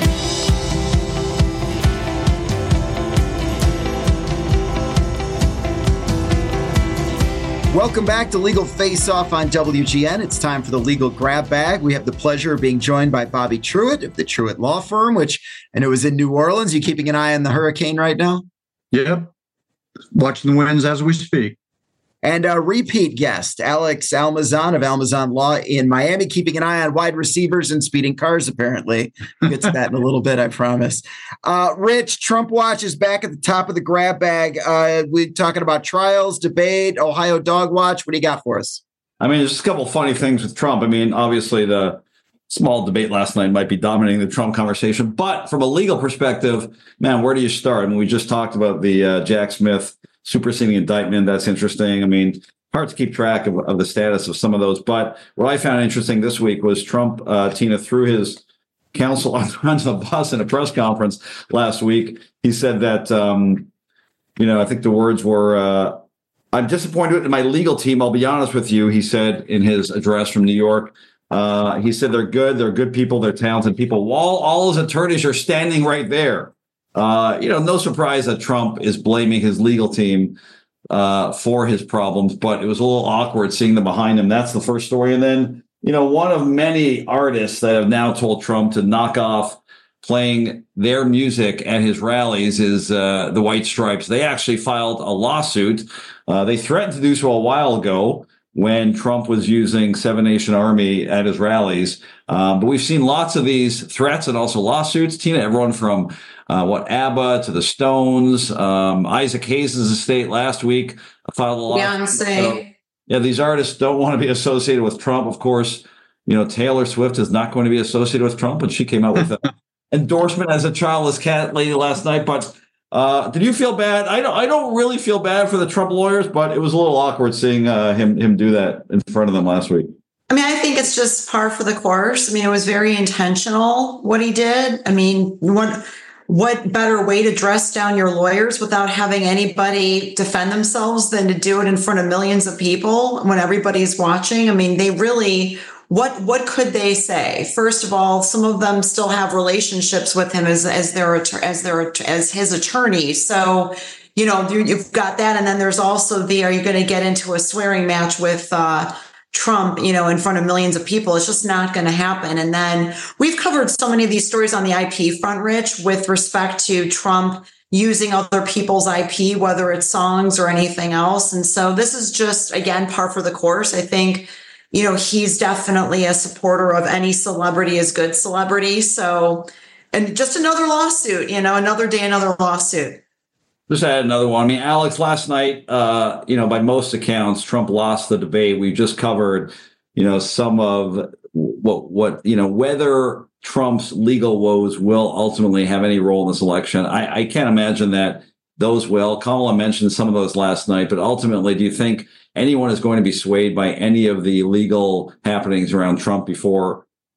Welcome back to Legal Face Off on W G N. It's time for the Legal Grab Bag. We have the pleasure of being joined by Bobby Truitt of the Truitt Law Firm, which I know is in New Orleans. You keeping an eye on the hurricane right now? Yep. Watching the winds as we speak. And a repeat guest, Alex Almazan of Almazan Law in Miami, keeping an eye on wide receivers and speeding cars, apparently. We'll get to that in a little bit, I promise. Uh, Rich, Trump Watch is back at the top of the grab bag. Uh, we're talking about trials, debate, Ohio Dog Watch. What do you got for us? I mean, there's a couple of funny things with Trump. I mean, obviously, the small debate last night might be dominating the Trump conversation. But from a legal perspective, man, where do you start? I mean, we just talked about the uh, Jack Smith superseding indictment. That's interesting. I mean, hard to keep track of, of the status of some of those. But what I found interesting this week was Trump, uh, Tina, threw his counsel onto the bus in a press conference last week. He said that, um, you know, I think the words were, uh, I'm disappointed in my legal team. I'll be honest with you, he said in his address from New York. Uh, he said they're good. They're good people. They're talented people. While all his attorneys are standing right there. Uh, you know, no surprise that Trump is blaming his legal team uh, for his problems, but it was a little awkward seeing them behind him. That's the first story. And then, you know, one of many artists that have now told Trump to knock off playing their music at his rallies is uh, the White Stripes. They actually filed a lawsuit. Uh, they threatened to do so a while ago when Trump was using Seven Nation Army at his rallies. Um, but we've seen lots of these threats and also lawsuits. Tina, everyone from Uh, what ABBA to the Stones, um, Isaac Hayes' estate last week filed a lawsuit. Beyonce. So, yeah, these artists don't want to be associated with Trump. Of course, you know, Taylor Swift is not going to be associated with Trump, and she came out with an endorsement as a childless cat lady last night. But uh, did you feel bad? I don't. I don't really feel bad for the Trump lawyers, but it was a little awkward seeing uh, him him do that in front of them last week. I mean, I think it's just par for the course. I mean, it was very intentional what he did. I mean, what. What better way to dress down your lawyers without having anybody defend themselves than to do it in front of millions of people when everybody's watching? I mean, they really, what what could they say? First of all, some of them still have relationships with him as as their as their as his attorney. So, you know, you've got that, and then there's also the, are you going to get into a swearing match with uh Trump, you know, in front of millions of people? It's just not going to happen. And then we've covered so many of these stories on the I P front, Rich, with respect to Trump using other people's I P, whether it's songs or anything else. And so this is just, again, par for the course. I think, you know, he's definitely a supporter of any celebrity is good celebrity. So, and just another lawsuit, you know, another day, another lawsuit. Just add another one. I mean, Alex, last night, uh, you know, by most accounts, Trump lost the debate. We just covered, you know, some of what, what, you know, whether Trump's legal woes will ultimately have any role in this election. I, I can't imagine that those will. Kamala mentioned some of those last night, but ultimately, do you think anyone is going to be swayed by any of the legal happenings around Trump before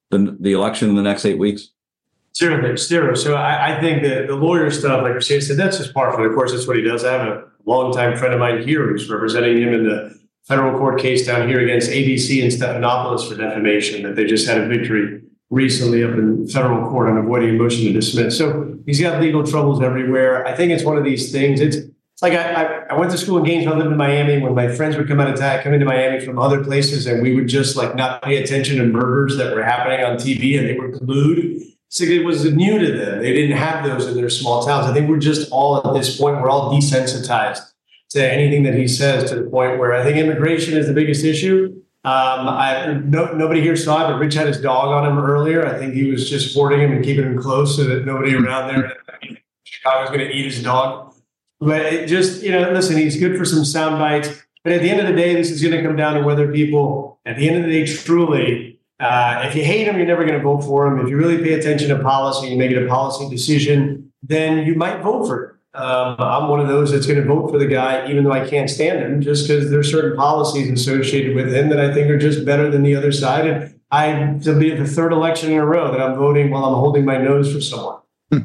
the, the election in the next eight weeks? Zero, zero. So I, I think that the lawyer stuff, like Christina said, that's just part of it. Of course, that's what he does. I have a longtime friend of mine here who's representing him in the federal court case down here against A B C and Stephanopoulos for defamation, that they just had a victory recently up in federal court on avoiding a motion to dismiss. So he's got legal troubles everywhere. I think it's one of these things. It's it's like I, I, I went to school in Gainesville, I lived in Miami. When my friends would come out of town, come into Miami from other places, and we would just like not pay attention to murders that were happening on T V, and they were glued. So it was new to them. They didn't have those in their small towns. I think we're just all at this point, we're all desensitized to anything that he says, to the point where I think immigration is the biggest issue. Um, I, no, nobody here saw it, but Rich had his dog on him earlier. I think he was just hoarding him and keeping him close so that nobody around there in Chicago was going to eat his dog. But it just, you know, listen, he's good for some sound bites. But at the end of the day, this is going to come down to whether people, at the end of the day, truly, uh, if you hate him, you're never going to vote for him. If you really pay attention to policy and make it a policy decision, then you might vote for him. Um, I'm one of those that's going to vote for the guy, even though I can't stand him, just because there's certain policies associated with him that I think are just better than the other side. And I, to be the third election in a row that I'm voting while I'm holding my nose for someone.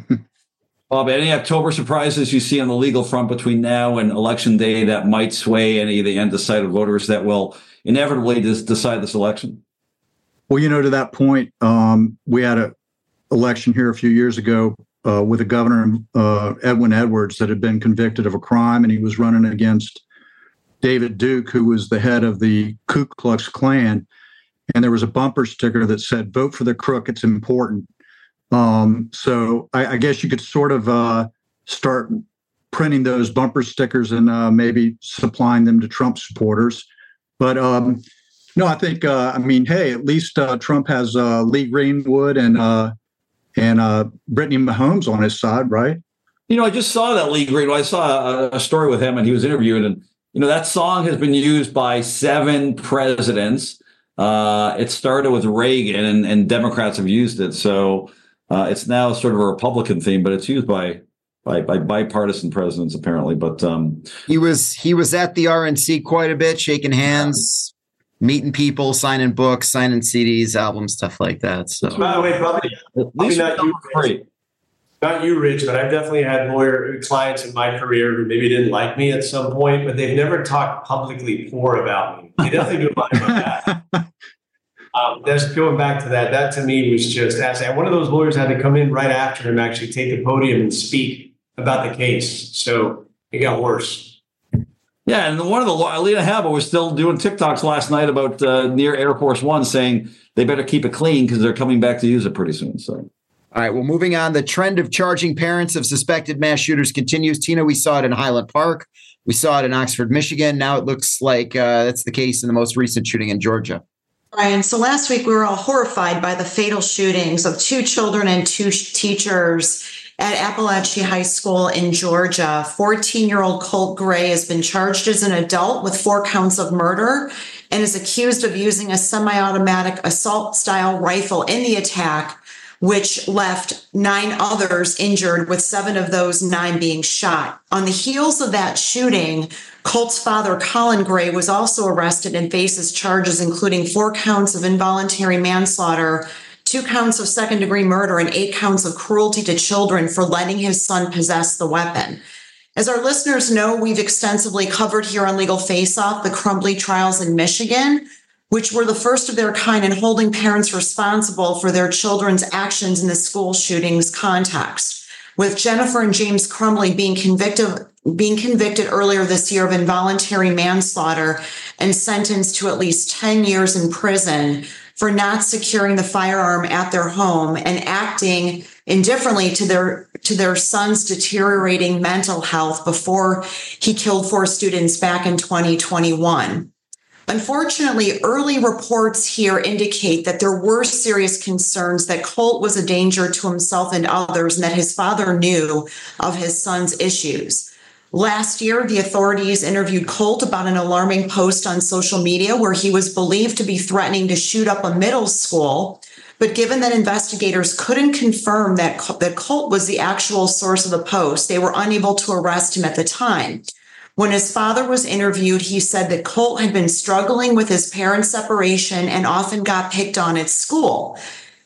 Bob, any October surprises you see on the legal front between now and Election Day that might sway any of the undecided voters that will inevitably just decide this election? Well, you know, to that point, um, we had an election here a few years ago uh, with a governor, uh, Edwin Edwards, that had been convicted of a crime, and he was running against David Duke, who was the head of the Ku Klux Klan. And there was a bumper sticker that said, "Vote for the crook, it's important." Um, so I, I guess you could sort of uh, start printing those bumper stickers and uh, maybe supplying them to Trump supporters. But um, no, I think, uh, I mean, hey, at least uh, Trump has uh, Lee Greenwood and uh, and uh, Brittany Mahomes on his side, right? You know, I just saw that Lee Greenwood. I saw a, a story with him, and he was interviewed. And, you know, that song has been used by seven presidents. Uh, it started with Reagan, and, and Democrats have used it. So uh, it's now sort of a Republican theme, but it's used by by, by bipartisan presidents, apparently. But um, he was he was at the R N C quite a bit, shaking hands, meeting people, signing books, signing C Ds, albums, stuff like that. So, by the way, probably, probably not you, Rich, not you, Rich, but I've definitely had lawyer clients in my career who maybe didn't like me at some point, but they've never talked publicly poor about me. They definitely do a lot about that. Um, just going back to that, that to me was just, and one of those lawyers had to come in right after him, actually take the podium and speak about the case. So it got worse. Yeah, and one of the Alina Habba was still doing TikToks last night about uh, near Air Force One, saying they better keep it clean because they're coming back to use it pretty soon. So, all right, well, moving on. The trend of charging parents of suspected mass shooters continues. Tina, we saw it in Highland Park. We saw it in Oxford, Michigan. Now it looks like uh, that's the case in the most recent shooting in Georgia. Ryan, so last week we were all horrified by the fatal shootings of two children and two teachers at Appalachia High School in Georgia. fourteen-year-old Colt Gray has been charged as an adult with four counts of murder and is accused of using a semi-automatic assault-style rifle in the attack, which left nine others injured, with seven of those nine being shot. On the heels of that shooting, Colt's father, Colin Gray, was also arrested and faces charges including four counts of involuntary manslaughter, two counts of second-degree murder, and eight counts of cruelty to children for letting his son possess the weapon. As our listeners know, we've extensively covered here on Legal Face Off the Crumbly trials in Michigan, which were the first of their kind in holding parents responsible for their children's actions in the school shootings context, with Jennifer and James Crumbly being convicted being convicted earlier this year of involuntary manslaughter and sentenced to at least ten years in prison for not securing the firearm at their home and acting indifferently to their to their son's deteriorating mental health before he killed four students back in twenty twenty-one. Unfortunately, early reports here indicate that there were serious concerns that Colt was a danger to himself and others, and that his father knew of his son's issues. Last year, the authorities interviewed Colt about an alarming post on social media where he was believed to be threatening to shoot up a middle school. But given that investigators couldn't confirm that, that Colt was the actual source of the post, they were unable to arrest him at the time. When his father was interviewed, he said that Colt had been struggling with his parents' separation and often got picked on at school.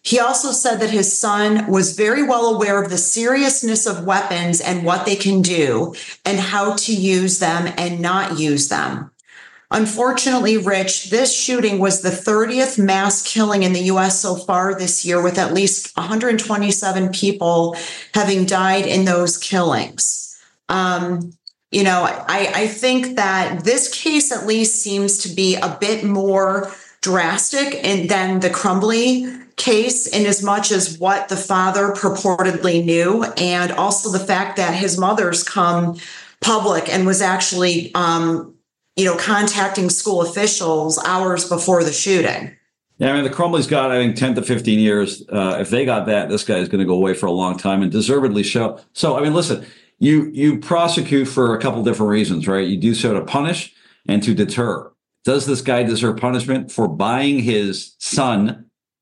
He also said that his son was very well aware of the seriousness of weapons and what they can do and how to use them and not use them. Unfortunately, Rich, this shooting was the thirtieth mass killing in the U S so far this year, with at least one hundred twenty-seven people having died in those killings. Um, you know, I, I think that this case at least seems to be a bit more drastic in, than the Crumbley case, in as much as what the father purportedly knew, and also the fact that his mother's come public and was actually um, you know, contacting school officials hours before the shooting. Yeah, I mean, the Crumbley's got, I think, ten to fifteen years. Uh, if they got that, this guy is going to go away for a long time, and deservedly so. So, I mean, listen, you you prosecute for a couple different reasons, right? You do so to punish and to deter. Does this guy deserve punishment for buying his son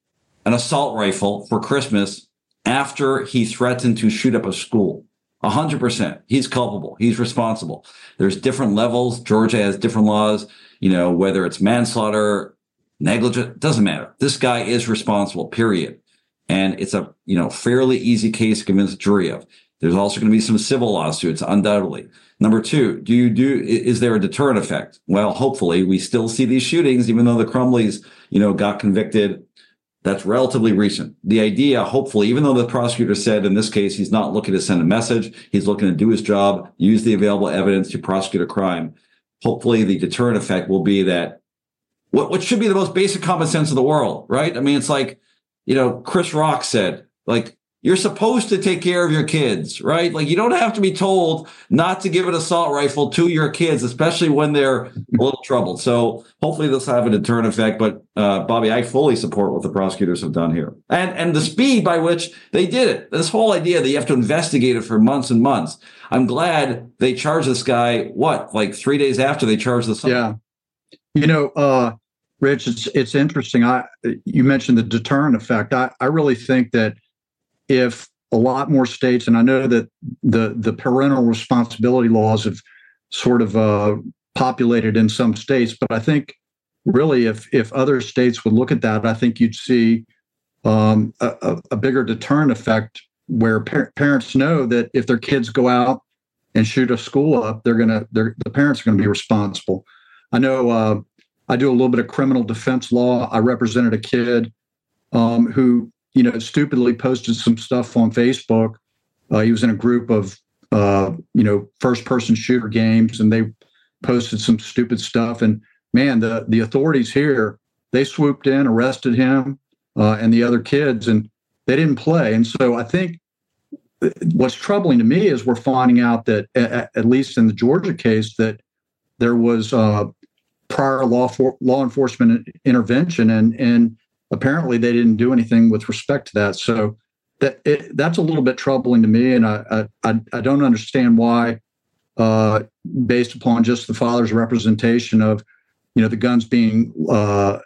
an assault rifle for Christmas after he threatened to shoot up a school? A hundred percent. He's culpable. He's responsible. There's different levels. Georgia has different laws, you know, whether it's manslaughter, negligent, doesn't matter. This guy is responsible, period. And it's a, you know, fairly easy case to convince a jury of. There's also going to be some civil lawsuits, undoubtedly. Number two, do you do, is there a deterrent effect? Well, hopefully we still see these shootings, even though the Crumbleys, you know, got convicted. That's relatively recent. The idea, hopefully, even though the prosecutor said in this case, he's not looking to send a message, he's looking to do his job, use the available evidence to prosecute a crime. Hopefully the deterrent effect will be that what, what should be the most basic common sense of the world, right? I mean, it's like, you know, Chris Rock said, like, you're supposed to take care of your kids, right? Like, you don't have to be told not to give an assault rifle to your kids, especially when they're a little troubled. So hopefully this will have a deterrent effect. But uh, Bobby, I fully support what the prosecutors have done here. And and the speed by which they did it. This whole idea that you have to investigate it for months and months. I'm glad they charged this guy, what, like three days after they charged the son? Yeah. You know, uh, Rich, it's it's interesting. I you mentioned the deterrent effect. I, I really think that if a lot more states, and I know that the the parental responsibility laws have sort of uh, populated in some states, but I think really if if other states would look at that, I think you'd see um, a, a bigger deterrent effect where par- parents know that if their kids go out and shoot a school up, they're gonna they're, the parents are going to be responsible. I know uh, I do a little bit of criminal defense law. I represented a kid um, who. you know, stupidly posted some stuff on Facebook. Uh, he was in a group of, uh, you know, first-person shooter games, and they posted some stupid stuff. And man, the the authorities here, they swooped in, arrested him uh, and the other kids, and they didn't play. And so I think what's troubling to me is we're finding out that, at, at least in the Georgia case, that there was uh, prior law for, law enforcement intervention, and and apparently they didn't do anything with respect to that. So that it, that's a little bit troubling to me. And I, I, I don't understand why, uh, based upon just the father's representation of, you know, the guns being uh,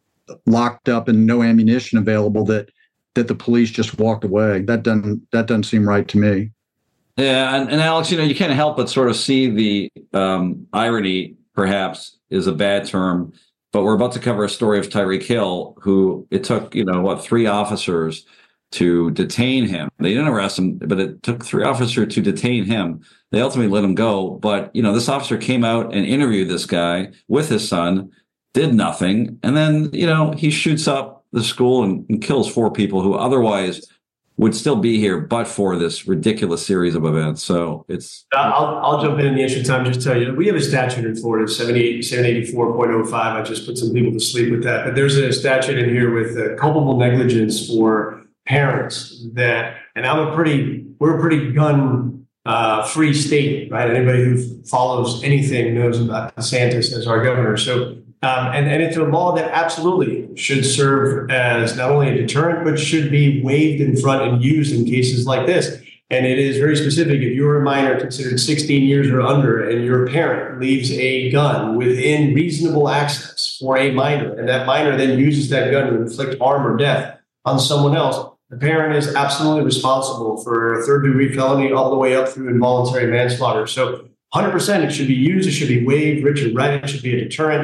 locked up and no ammunition available, that, that the police just walked away. That doesn't, that doesn't seem right to me. Yeah. And, and Alex, you know, you can't help but sort of see the um, irony, perhaps is a bad term, but we're about to cover a story of Tyreek Hill, who it took, you know, what, three officers to detain him. They didn't arrest him, but it took three officers to detain him. They ultimately let him go. But, you know, this officer came out and interviewed this guy with his son, did nothing. And then, you know, he shoots up the school and, and kills four people who otherwise would still be here, but for this ridiculous series of events. So it's. I'll, I'll jump in in the interest of time, just tell you, we have a statute in Florida, seven eighty-four point oh five. I just put some people to sleep with that. But there's a statute in here with uh, culpable negligence for parents that, and I'm a pretty, we're a pretty gun uh, free state, right? Anybody who follows anything knows about DeSantis as our governor. So Um, and, and it's a law that absolutely should serve as not only a deterrent, but should be waved in front and used in cases like this. And it is very specific. If you're a minor considered sixteen years or under and your parent leaves a gun within reasonable access for a minor, and that minor then uses that gun to inflict harm or death on someone else, the parent is absolutely responsible for a third degree felony all the way up through involuntary manslaughter. So one hundred percent it should be used. It should be waived. Richard, right? It should be a deterrent.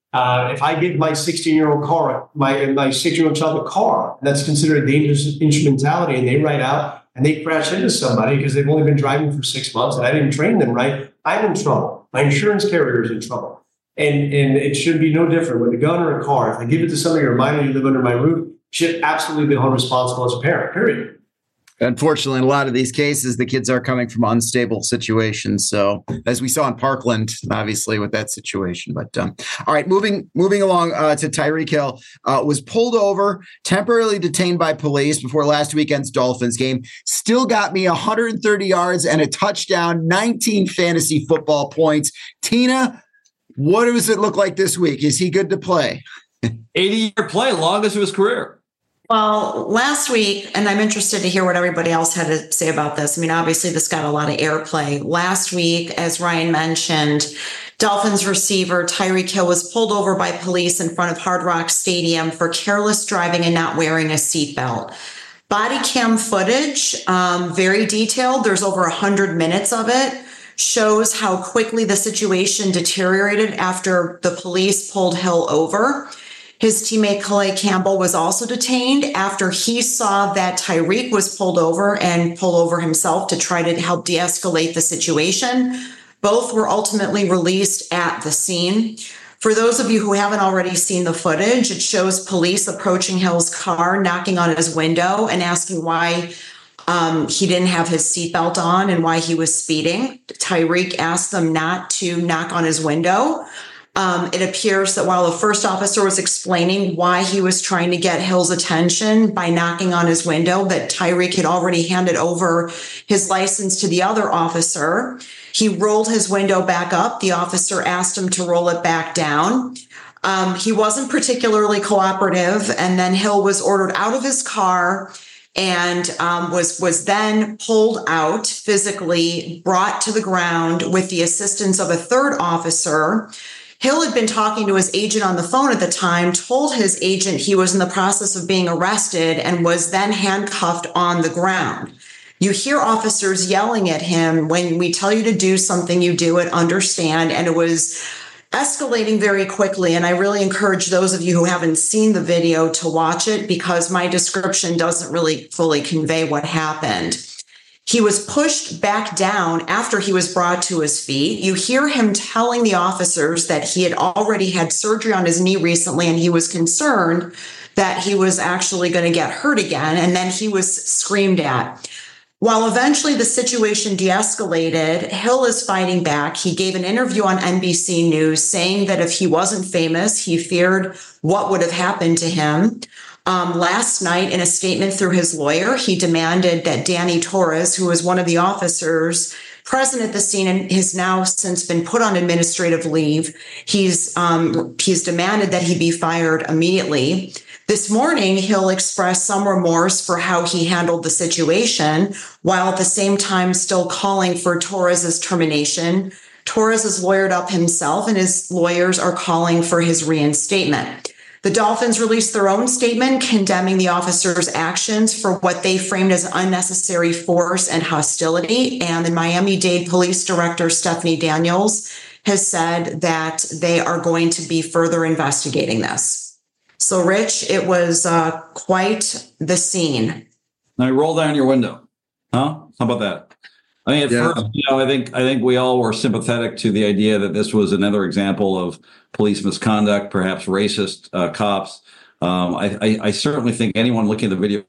Uh, if I give my sixteen-year-old car, my my six-year-old child a car, that's considered a dangerous instrumentality, and they write out and they crash into somebody because they've only been driving for six months and I didn't train them right, I'm in trouble. My insurance carrier is in trouble. And, and it should be no different with a gun or a car. If I give it to somebody or a minor, you live under my roof, you should absolutely be held responsible as a parent, period. Unfortunately, in a lot of these cases, the kids are coming from unstable situations. So, as we saw in Parkland, obviously with that situation. But um, all right, moving moving along uh, to Tyreek Hill, uh, was pulled over, temporarily detained by police before last weekend's Dolphins game. Still got me one hundred thirty yards and a touchdown, nineteen fantasy football points. Tina, what does it look like this week? Is he good to play? eighty-year play, longest of his career. Well, last week, and I'm interested to hear what everybody else had to say about this. I mean, obviously, this got a lot of airplay. Last week, as Ryan mentioned, Dolphins receiver Tyreek Hill was pulled over by police in front of Hard Rock Stadium for careless driving and not wearing a seatbelt. Body cam footage, um, very detailed. There's over one hundred minutes of it. Shows how quickly the situation deteriorated after the police pulled Hill over. His teammate Calais Campbell was also detained after he saw that Tyreek was pulled over and pulled over himself to try to help de-escalate the situation. Both were ultimately released at the scene. For those of you who haven't already seen the footage, it shows police approaching Hill's car, knocking on his window and asking why um, he didn't have his seatbelt on and why he was speeding. Tyreek asked them not to knock on his window. Um, it appears that while the first officer was explaining why he was trying to get Hill's attention by knocking on his window, that Tyreek had already handed over his license to the other officer. He rolled his window back up. The officer asked him to roll it back down. Um, he wasn't particularly cooperative, and then Hill was ordered out of his car and um, was, was then pulled out, physically brought to the ground with the assistance of a third officer. Hill had been talking to his agent on the phone at the time, told his agent he was in the process of being arrested, and was then handcuffed on the ground. You hear officers yelling at him, when we tell you to do something, you do it, understand. And it was escalating very quickly. And I really encourage those of you who haven't seen the video to watch it, because my description doesn't really fully convey what happened. He was pushed back down after he was brought to his feet. You hear him telling the officers that he had already had surgery on his knee recently, and he was concerned that he was actually going to get hurt again. And then he was screamed at. While eventually the situation de-escalated, Hill is fighting back. He gave an interview on N B C News saying that if he wasn't famous, he feared what would have happened to him. Um, last night, in a statement through his lawyer, he demanded that Danny Torres, who was one of the officers present at the scene and has now since been put on administrative leave, he's um, he's demanded that he be fired immediately. This morning, Hill expressed some remorse for how he handled the situation, while at the same time still calling for Torres's termination. Torres is lawyered up himself, and his lawyers are calling for his reinstatement. The Dolphins released their own statement condemning the officers' actions for what they framed as unnecessary force and hostility. And the Miami-Dade Police Director, Stephanie Daniels, has said that they are going to be further investigating this. So, Rich, it was uh, quite the scene. Now, roll down your window. Huh? How about that? I mean, at Yeah. first, you know, I think I think we all were sympathetic to the idea that this was another example of police misconduct, perhaps racist uh, cops. Um, I, I, I certainly think anyone looking at the video,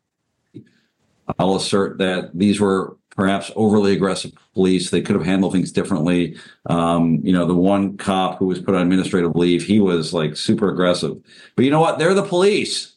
I'll assert that these were perhaps overly aggressive police. They could have handled things differently. Um, you know, the one cop who was put on administrative leave, he was like super aggressive. But you know what? They're the police.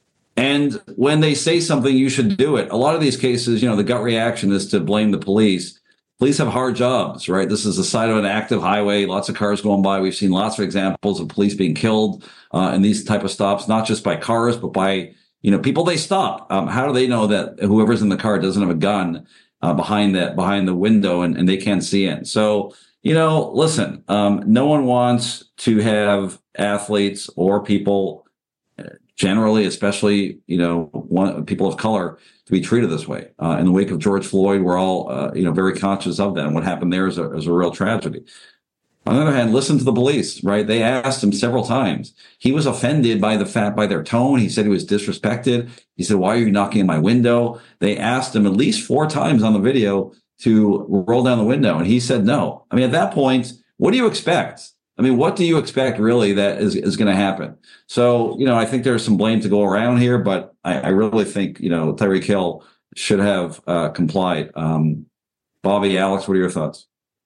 And when they say something, you should do it. A lot of these cases, you know, the gut reaction is to blame the police. Police have hard jobs, right? This is the side of an active highway, lots of cars going by. We've seen lots of examples of police being killed uh, in these type of stops, not just by cars, but by, you know, people they stop. Um, how do they know that whoever's in the car doesn't have a gun uh, behind that, behind the window, and, and they can't see it? So, you know, listen, um, no one wants to have athletes or people generally, especially, you know, one, people of color, to be treated this way. Uh, in the wake of George Floyd, we're all, uh, you know, very conscious of that. And what happened there is a, is a real tragedy. On the other hand, listen to the police, right? They asked him several times. He was offended by the fact, by their tone. He said he was disrespected. He said, why are you knocking on my window? They asked him at least four times on the video to roll down the window. And he said no. I mean, at that point, what do you expect? I mean, what do you expect really that is, is going to happen? So, you know, I think there's some blame to go around here, but I, I really think, you know, Tyreek Hill should have uh, complied. Um, Bobby, Alex, what are your thoughts?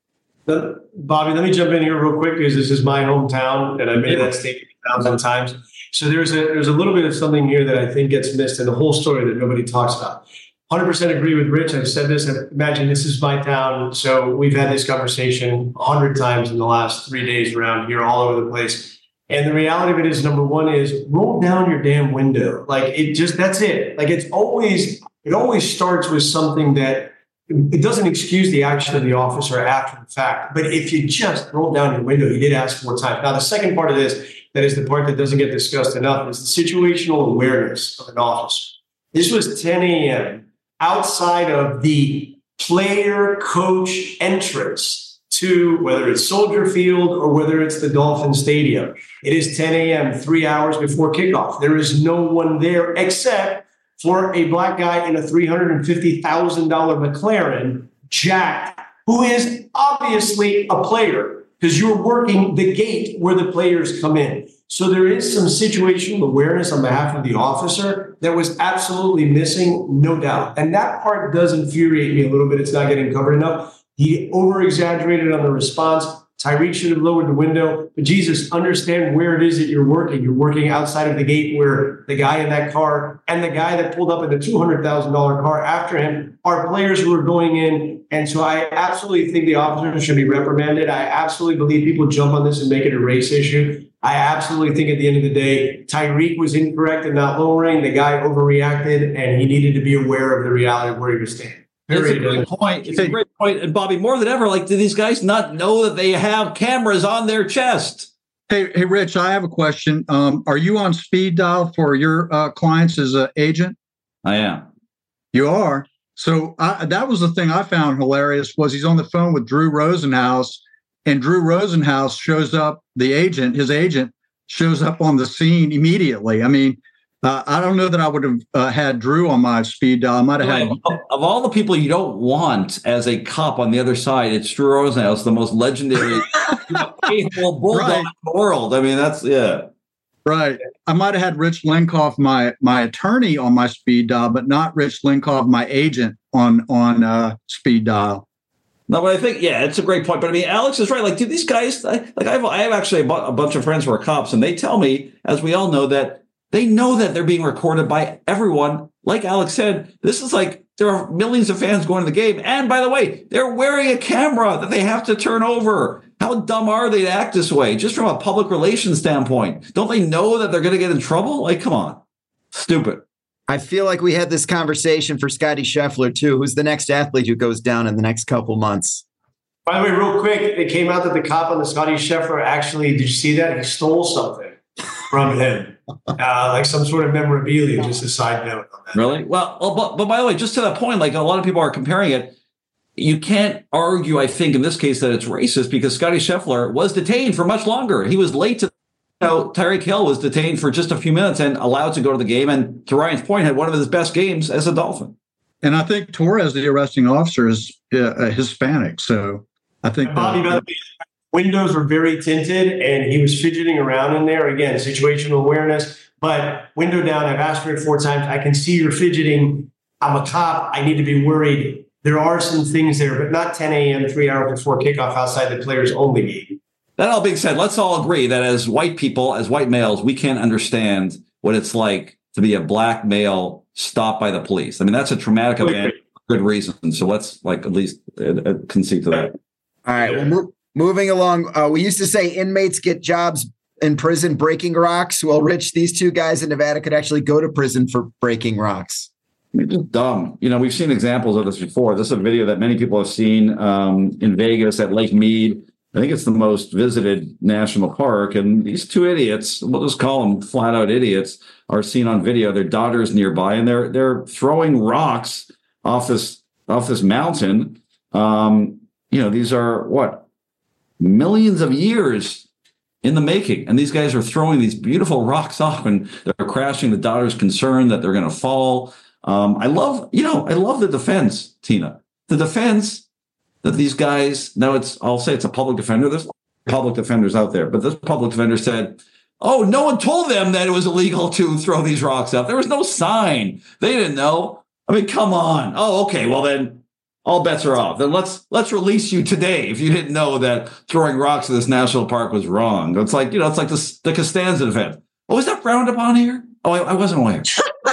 The, Bobby, let me jump in here real quick because this is my hometown and I made that statement a thousand times. So there's a there's a little bit of something here that I think gets missed in the whole story that nobody talks about. one hundred percent agree with Rich. I've said this. Imagine this is my town. So we've had this conversation a hundred times in the last three days around here, all over the place. And the reality of it is, number one is roll down your damn window. Like it just, that's it. Like it's always, it always starts with something that it doesn't excuse the action of the officer after the fact. But if you just roll down your window, he did ask four times. Now, the second part of this, that is the part that doesn't get discussed enough, is the situational awareness of an officer. This was ten a.m. outside of the player coach entrance to whether it's Soldier Field or whether it's the Dolphin Stadium. It is ten a.m., three hours before kickoff. There is no one there except for a black guy in a three hundred fifty thousand dollars McLaren, Jack, who is obviously a player because you're working the gate where the players come in. So there is some situational awareness on behalf of the officer that was absolutely missing, no doubt. And that part does infuriate me a little bit. It's not getting covered enough. He over-exaggerated on the response. Tyreek should have lowered the window. But Jesus, understand where it is that you're working. You're working outside of the gate where the guy in that car and the guy that pulled up in the two hundred thousand dollars car after him are players who are going in. And so I absolutely think the officer should be reprimanded. I absolutely believe people jump on this and make it a race issue. I absolutely think at the end of the day, Tyreek was incorrect in not lowering. The guy overreacted, and he needed to be aware of the reality of where he was standing. It's a great point. It's a great point. And Bobby, more than ever, like, do these guys not know that they have cameras on their chest? Hey, hey, Rich, I have a question. Um, are you on speed dial for your uh, clients as an agent? I am. You are? So I, that was the thing I found hilarious was he's on the phone with Drew Rosenhaus, and Drew Rosenhaus shows up, the agent, his agent, shows up on the scene immediately. I mean, Uh, I don't know that I would have uh, had Drew on my speed dial. I might have had. Of, of all the people you don't want as a cop on the other side, it's Drew Rosenhaus, the most legendary faithful bulldog right. in the world. I mean, that's yeah. Right. I might have had Rich Lenkoff, my my attorney, on my speed dial, but not Rich Lenkoff, my agent, on on uh, speed dial. No, but I think yeah, it's a great point. But I mean, Alex is right. Like, do these guys? Like, I have, I have actually a, bu- a bunch of friends who are cops, and they tell me, as we all know, that. They know that they're being recorded by everyone. Like Alex said, this is like there are millions of fans going to the game. And by the way, they're wearing a camera that they have to turn over. How dumb are they to act this way? Just from a public relations standpoint. Don't they know that they're going to get in trouble? Like, come on. Stupid. I feel like we had this conversation for Scotty Scheffler, too. Who's the next athlete who goes down in the next couple months? By the way, real quick, it came out that the cop on the Scotty Scheffler actually, did you see that? He stole something from him, uh, like some sort of memorabilia, just a side note on that. Really? Well, well but, but by the way, just to that point, like a lot of people are comparing it. You can't argue, I think, in this case that it's racist because Scotty Scheffler was detained for much longer. He was late to, you know, Tyreek Hill was detained for just a few minutes and allowed to go to the game. And to Ryan's point, had one of his best games as a Dolphin. And I think Torres, the arresting officer, is uh, Hispanic. So I think Bobby, by the way, windows were very tinted, and he was fidgeting around in there. Again, situational awareness, but window down. I've asked for it four times. I can see you're fidgeting. I'm a cop. I need to be worried. There are some things there, but not ten a.m., three hours before kickoff outside the players only game. That all being said, let's all agree that as white people, as white males, we can't understand what it's like to be a black male stopped by the police. I mean, that's a traumatic event for good reason. So let's like at least uh, concede to that. All right. Well, mo- moving along, uh, we used to say inmates get jobs in prison breaking rocks. Well, Rich, these two guys in Nevada could actually go to prison for breaking rocks. I mean, just dumb. You know, we've seen examples of this before. This is a video that many people have seen um, in Vegas at Lake Mead. I think it's the most visited national park. And these two idiots, we'll just call them flat out idiots, are seen on video. Their daughter's nearby, and they're they're throwing rocks off this off this mountain. Um, you know, these are what? millions of years in the making. And these guys are throwing these beautiful rocks off and they're crashing. The daughter's concerned that they're going to fall. Um, I love, you know, I love the defense, Tina. The defense that these guys, now it's, I'll say it's a public defender. There's public defenders out there, but this public defender said, oh, no one told them that it was illegal to throw these rocks up. There was no sign. They didn't know. I mean, come on. Oh, okay. Well, then all bets are off. Then let's let's release you today if you didn't know that throwing rocks in this national park was wrong. It's like, you know, it's like the, the Costanza defense. Oh, is that frowned upon here? Oh, I, I wasn't aware.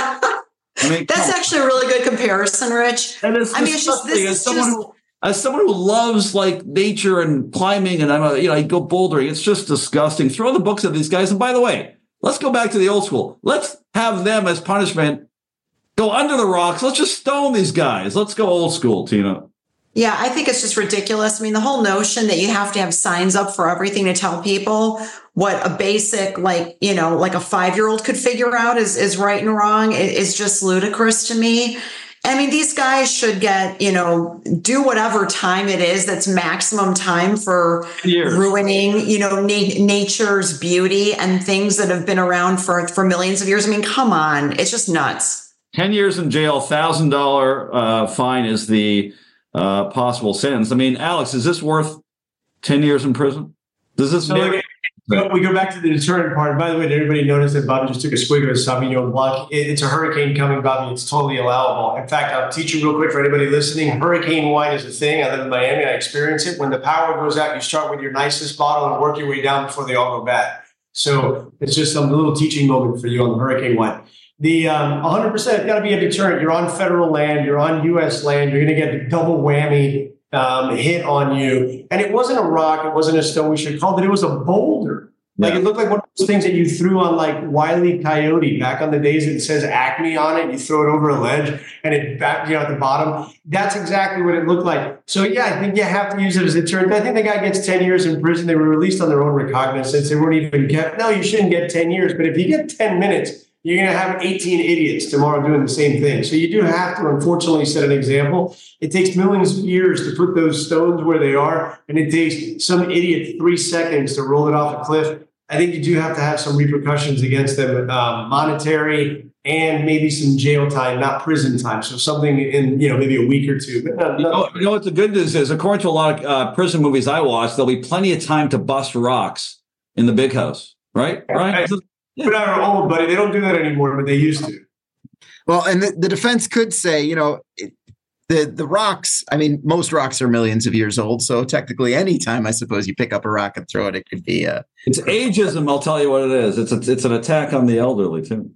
I mean, that's actually a really good comparison, Rich. And it's I mean, it's just this as is someone just... who as someone who loves like nature and climbing, and I'm a, you know, I go bouldering. It's just disgusting. Throw the books at these guys. And by the way, let's go back to the old school. Let's have them as punishment go under the rocks. Let's just stone these guys. Let's go old school, Tina. Yeah, I think it's just ridiculous. I mean, the whole notion that you have to have signs up for everything to tell people what a basic, like, you know, like a five-year-old could figure out is, is right and wrong is just ludicrous to me. I mean, these guys should get, you know, do whatever time it is that's maximum time for Years. ruining, you know, na- nature's beauty and things that have been around for, for millions of years. I mean, come on. It's just nuts. ten years in jail, one thousand dollars uh, fine is the uh, possible sentence. I mean, Alex, is this worth ten years in prison? Does this... So like, we go back to the deterrent part. By the way, did everybody notice that Bobby just took a swig of his Sauvignon Blanc? It, it's a hurricane coming, Bobby. It's totally allowable. In fact, I'll teach you real quick for anybody listening. Hurricane wine is a thing. I live in Miami. I experience it. When the power goes out, you start with your nicest bottle and work your way down before they all go bad. So it's just a little teaching moment for you on the hurricane wine. The um, one hundred percent got to be a deterrent. You're on federal land. You're on U S land. You're going to get the double whammy um, hit on you. And it wasn't a rock. It wasn't a stone. We should call it. It was a boulder. Like yeah. It looked like one of those things that you threw on like Wile E. Coyote back on the days that it says Acme on it. And you throw it over a ledge and it back, you know, at the bottom. That's exactly what it looked like. So yeah, I think you have to use it as a deterrent. I think the guy gets ten years in prison. They were released on their own recognizance. They weren't even kept. No, you shouldn't get ten years. But if you get ten minutes, you're going to have eighteen idiots tomorrow doing the same thing. So you do have to, unfortunately, set an example. It takes millions of years to put those stones where they are, and it takes some idiot three seconds to roll it off a cliff. I think you do have to have some repercussions against them, um, monetary and maybe some jail time, not prison time. So something in, you know, maybe a week or two. But no, you, know, you know what the good news is? According to a lot of uh, prison movies I watch, there'll be plenty of time to bust rocks in the big house, right? Right. But our old buddy, they don't do that anymore, but they used to. Well, and the, the defense could say, you know, it, the the rocks. I mean, most rocks are millions of years old, so technically, any time I suppose you pick up a rock and throw it, it could be. Uh, it's ageism. I'll tell you what it is. It's a, it's an attack on the elderly too.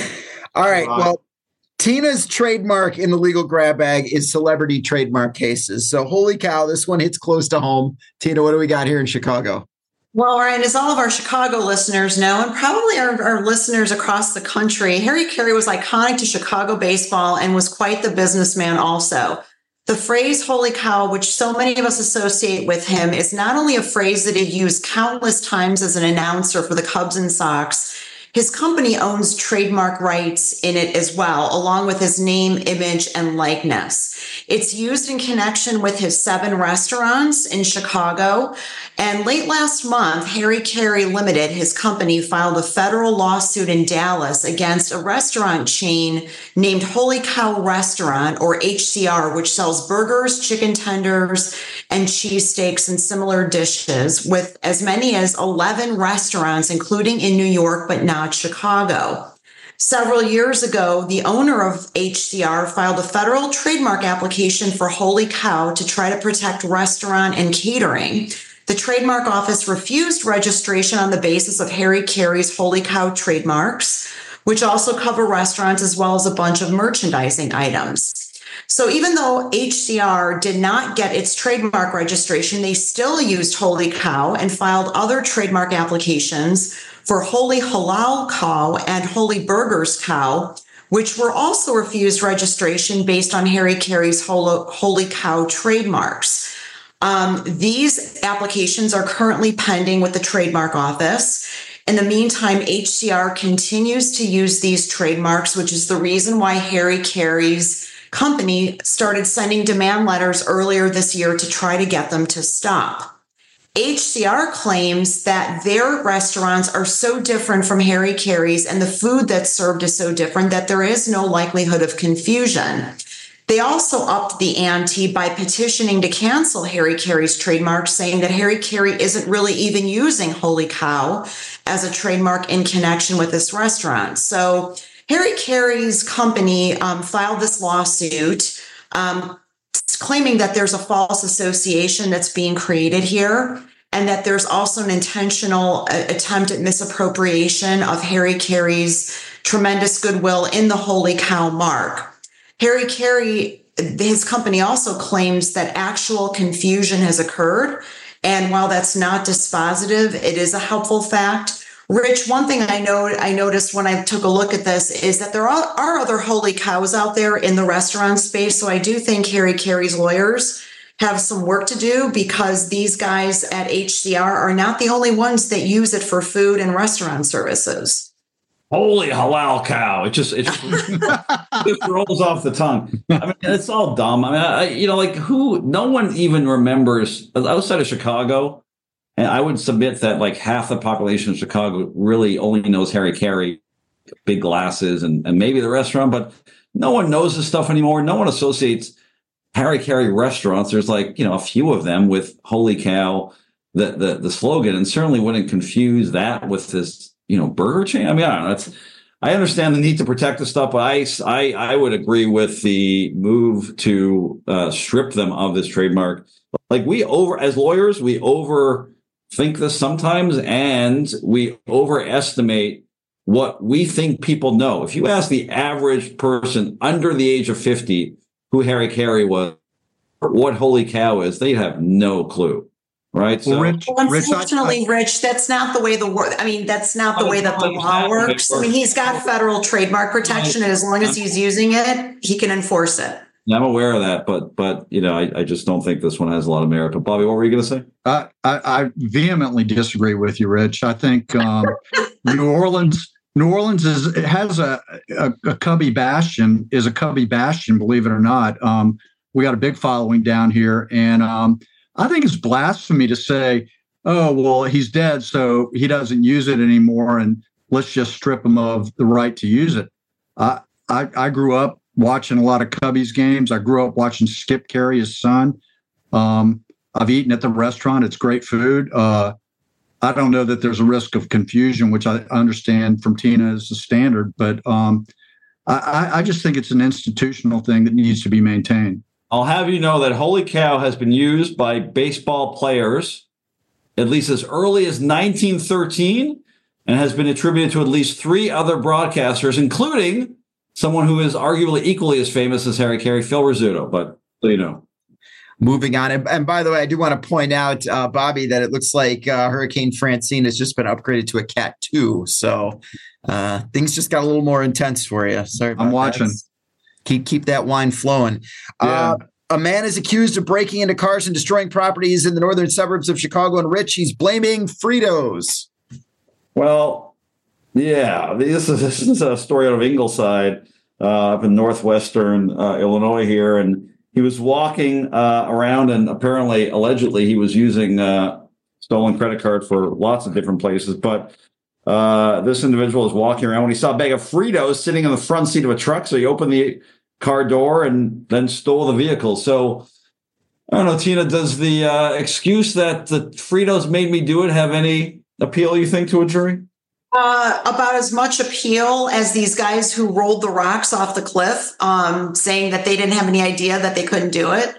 All right. Well, Tina's trademark in the legal grab bag is celebrity trademark cases. So, holy cow, this one hits close to home. Tina, what do we got here in Chicago? Well, Ryan, as all of our Chicago listeners know, and probably our, our listeners across the country, Harry Carey was iconic to Chicago baseball and was quite the businessman also. The phrase, holy cow, which so many of us associate with him, is not only a phrase that he used countless times as an announcer for the Cubs and Sox. His company owns trademark rights in it as well, along with his name, image, and likeness. It's used in connection with his seven restaurants in Chicago. And late last month, Harry Carey Limited, his company, filed a federal lawsuit in Dallas against a restaurant chain named Holy Cow Restaurant, or H C R, which sells burgers, chicken tenders, and cheesesteaks and similar dishes, with as many as eleven restaurants, including in New York, but not Chicago. Several years ago, the owner of H C R filed a federal trademark application for Holy Cow to try to protect restaurant and catering. The trademark office refused registration on the basis of Harry Carey's Holy Cow trademarks, which also cover restaurants as well as a bunch of merchandising items. So even though H C R did not get its trademark registration, they still used Holy Cow and filed other trademark applications for Holy Halal Cow and Holy Burgers Cow, which were also refused registration based on Harry Carey's Holy Cow trademarks. Um, these applications are currently pending with the trademark office. In the meantime, H C R continues to use these trademarks, which is the reason why Harry Carey's company started sending demand letters earlier this year to try to get them to stop. H C R claims that their restaurants are so different from Harry Caray's and the food that's served is so different that there is no likelihood of confusion. They also upped the ante by petitioning to cancel Harry Caray's trademark, saying that Harry Caray isn't really even using Holy Cow as a trademark in connection with this restaurant. So Harry Caray's company um, filed this lawsuit um, claiming that there's a false association that's being created here, and that there's also an intentional uh, attempt at misappropriation of Harry Caray's tremendous goodwill in the Holy Cow mark. Harry Caray, his company, also claims that actual confusion has occurred. And while that's not dispositive, it is a helpful fact. Rich, one thing I know I noticed when I took a look at this is that there are, are other Holy Cows out there in the restaurant space. So I do think Harry Caray's lawyers have some work to do, because these guys at H C R are not the only ones that use it for food and restaurant services. Holy halal cow. It just, it just, it just rolls off the tongue. I mean, it's all dumb. I mean, I, you know, like who, no one even remembers outside of Chicago. And I would submit that like half the population of Chicago really only knows Harry Caray, big glasses, and, and maybe the restaurant, but no one knows this stuff anymore. No one associates Harry Caray restaurants. There's like, you know, a few of them with Holy Cow, the, the, the slogan, and certainly wouldn't confuse that with this, you know, burger chain. I mean, I don't know. It's, I understand the need to protect the stuff, but I, I, I would agree with the move to uh, strip them of this trademark. Like we over, as lawyers, we over, think this sometimes, and we overestimate what we think people know. If you ask the average person under the age of fifty who Harry Caray was, what Holy Cow is, they have no clue, right? Well, so, Rich, unfortunately, Rich, I, Rich, that's not the way the wor- I mean, that's not the way that the law works. I mean, he's got federal trademark protection, and as long as he's using it, he can enforce it. I'm aware of that, but but you know, I, I just don't think this one has a lot of merit. But Bobby, what were you going to say? I, I, I vehemently disagree with you, Rich. I think um, New Orleans, New Orleans is it has a, a a Cubby bastion, is a Cubby bastion, believe it or not. Um, we got a big following down here, and um, I think it's blasphemy to say, "Oh, well, he's dead, so he doesn't use it anymore, and let's just strip him of the right to use it." I I, I grew up watching a lot of Cubbies games. I grew up watching Skip Caray, his son. Um, I've eaten at the restaurant. It's great food. Uh, I don't know that there's a risk of confusion, which I understand from Tina is the standard, but um, I, I just think it's an institutional thing that needs to be maintained. I'll have you know that Holy Cow has been used by baseball players at least as early as nineteen thirteen and has been attributed to at least three other broadcasters, including someone who is arguably equally as famous as Harry Caray, Phil Rizzuto, but so you know. Moving on. And, and by the way, I do want to point out, uh, Bobby, that it looks like uh, Hurricane Francine has just been upgraded to a Cat two. So uh, things just got a little more intense for you. Sorry about I'm watching. That. Keep, keep that wine flowing. Yeah. Uh, a man is accused of breaking into cars and destroying properties in the northern suburbs of Chicago. And Rich, he's blaming Fritos. Well, yeah, this is, this is a story out of Ingleside, uh, up in northwestern uh, Illinois here. And he was walking uh, around, and apparently, allegedly, he was using uh, stolen credit card for lots of different places. But uh, this individual was walking around when he saw a bag of Fritos sitting in the front seat of a truck. So he opened the car door and then stole the vehicle. So I don't know, Tina, does the uh, excuse that the Fritos made me do it have any appeal, you think, to a jury? Uh, about as much appeal as these guys who rolled the rocks off the cliff, um, saying that they didn't have any idea that they couldn't do it.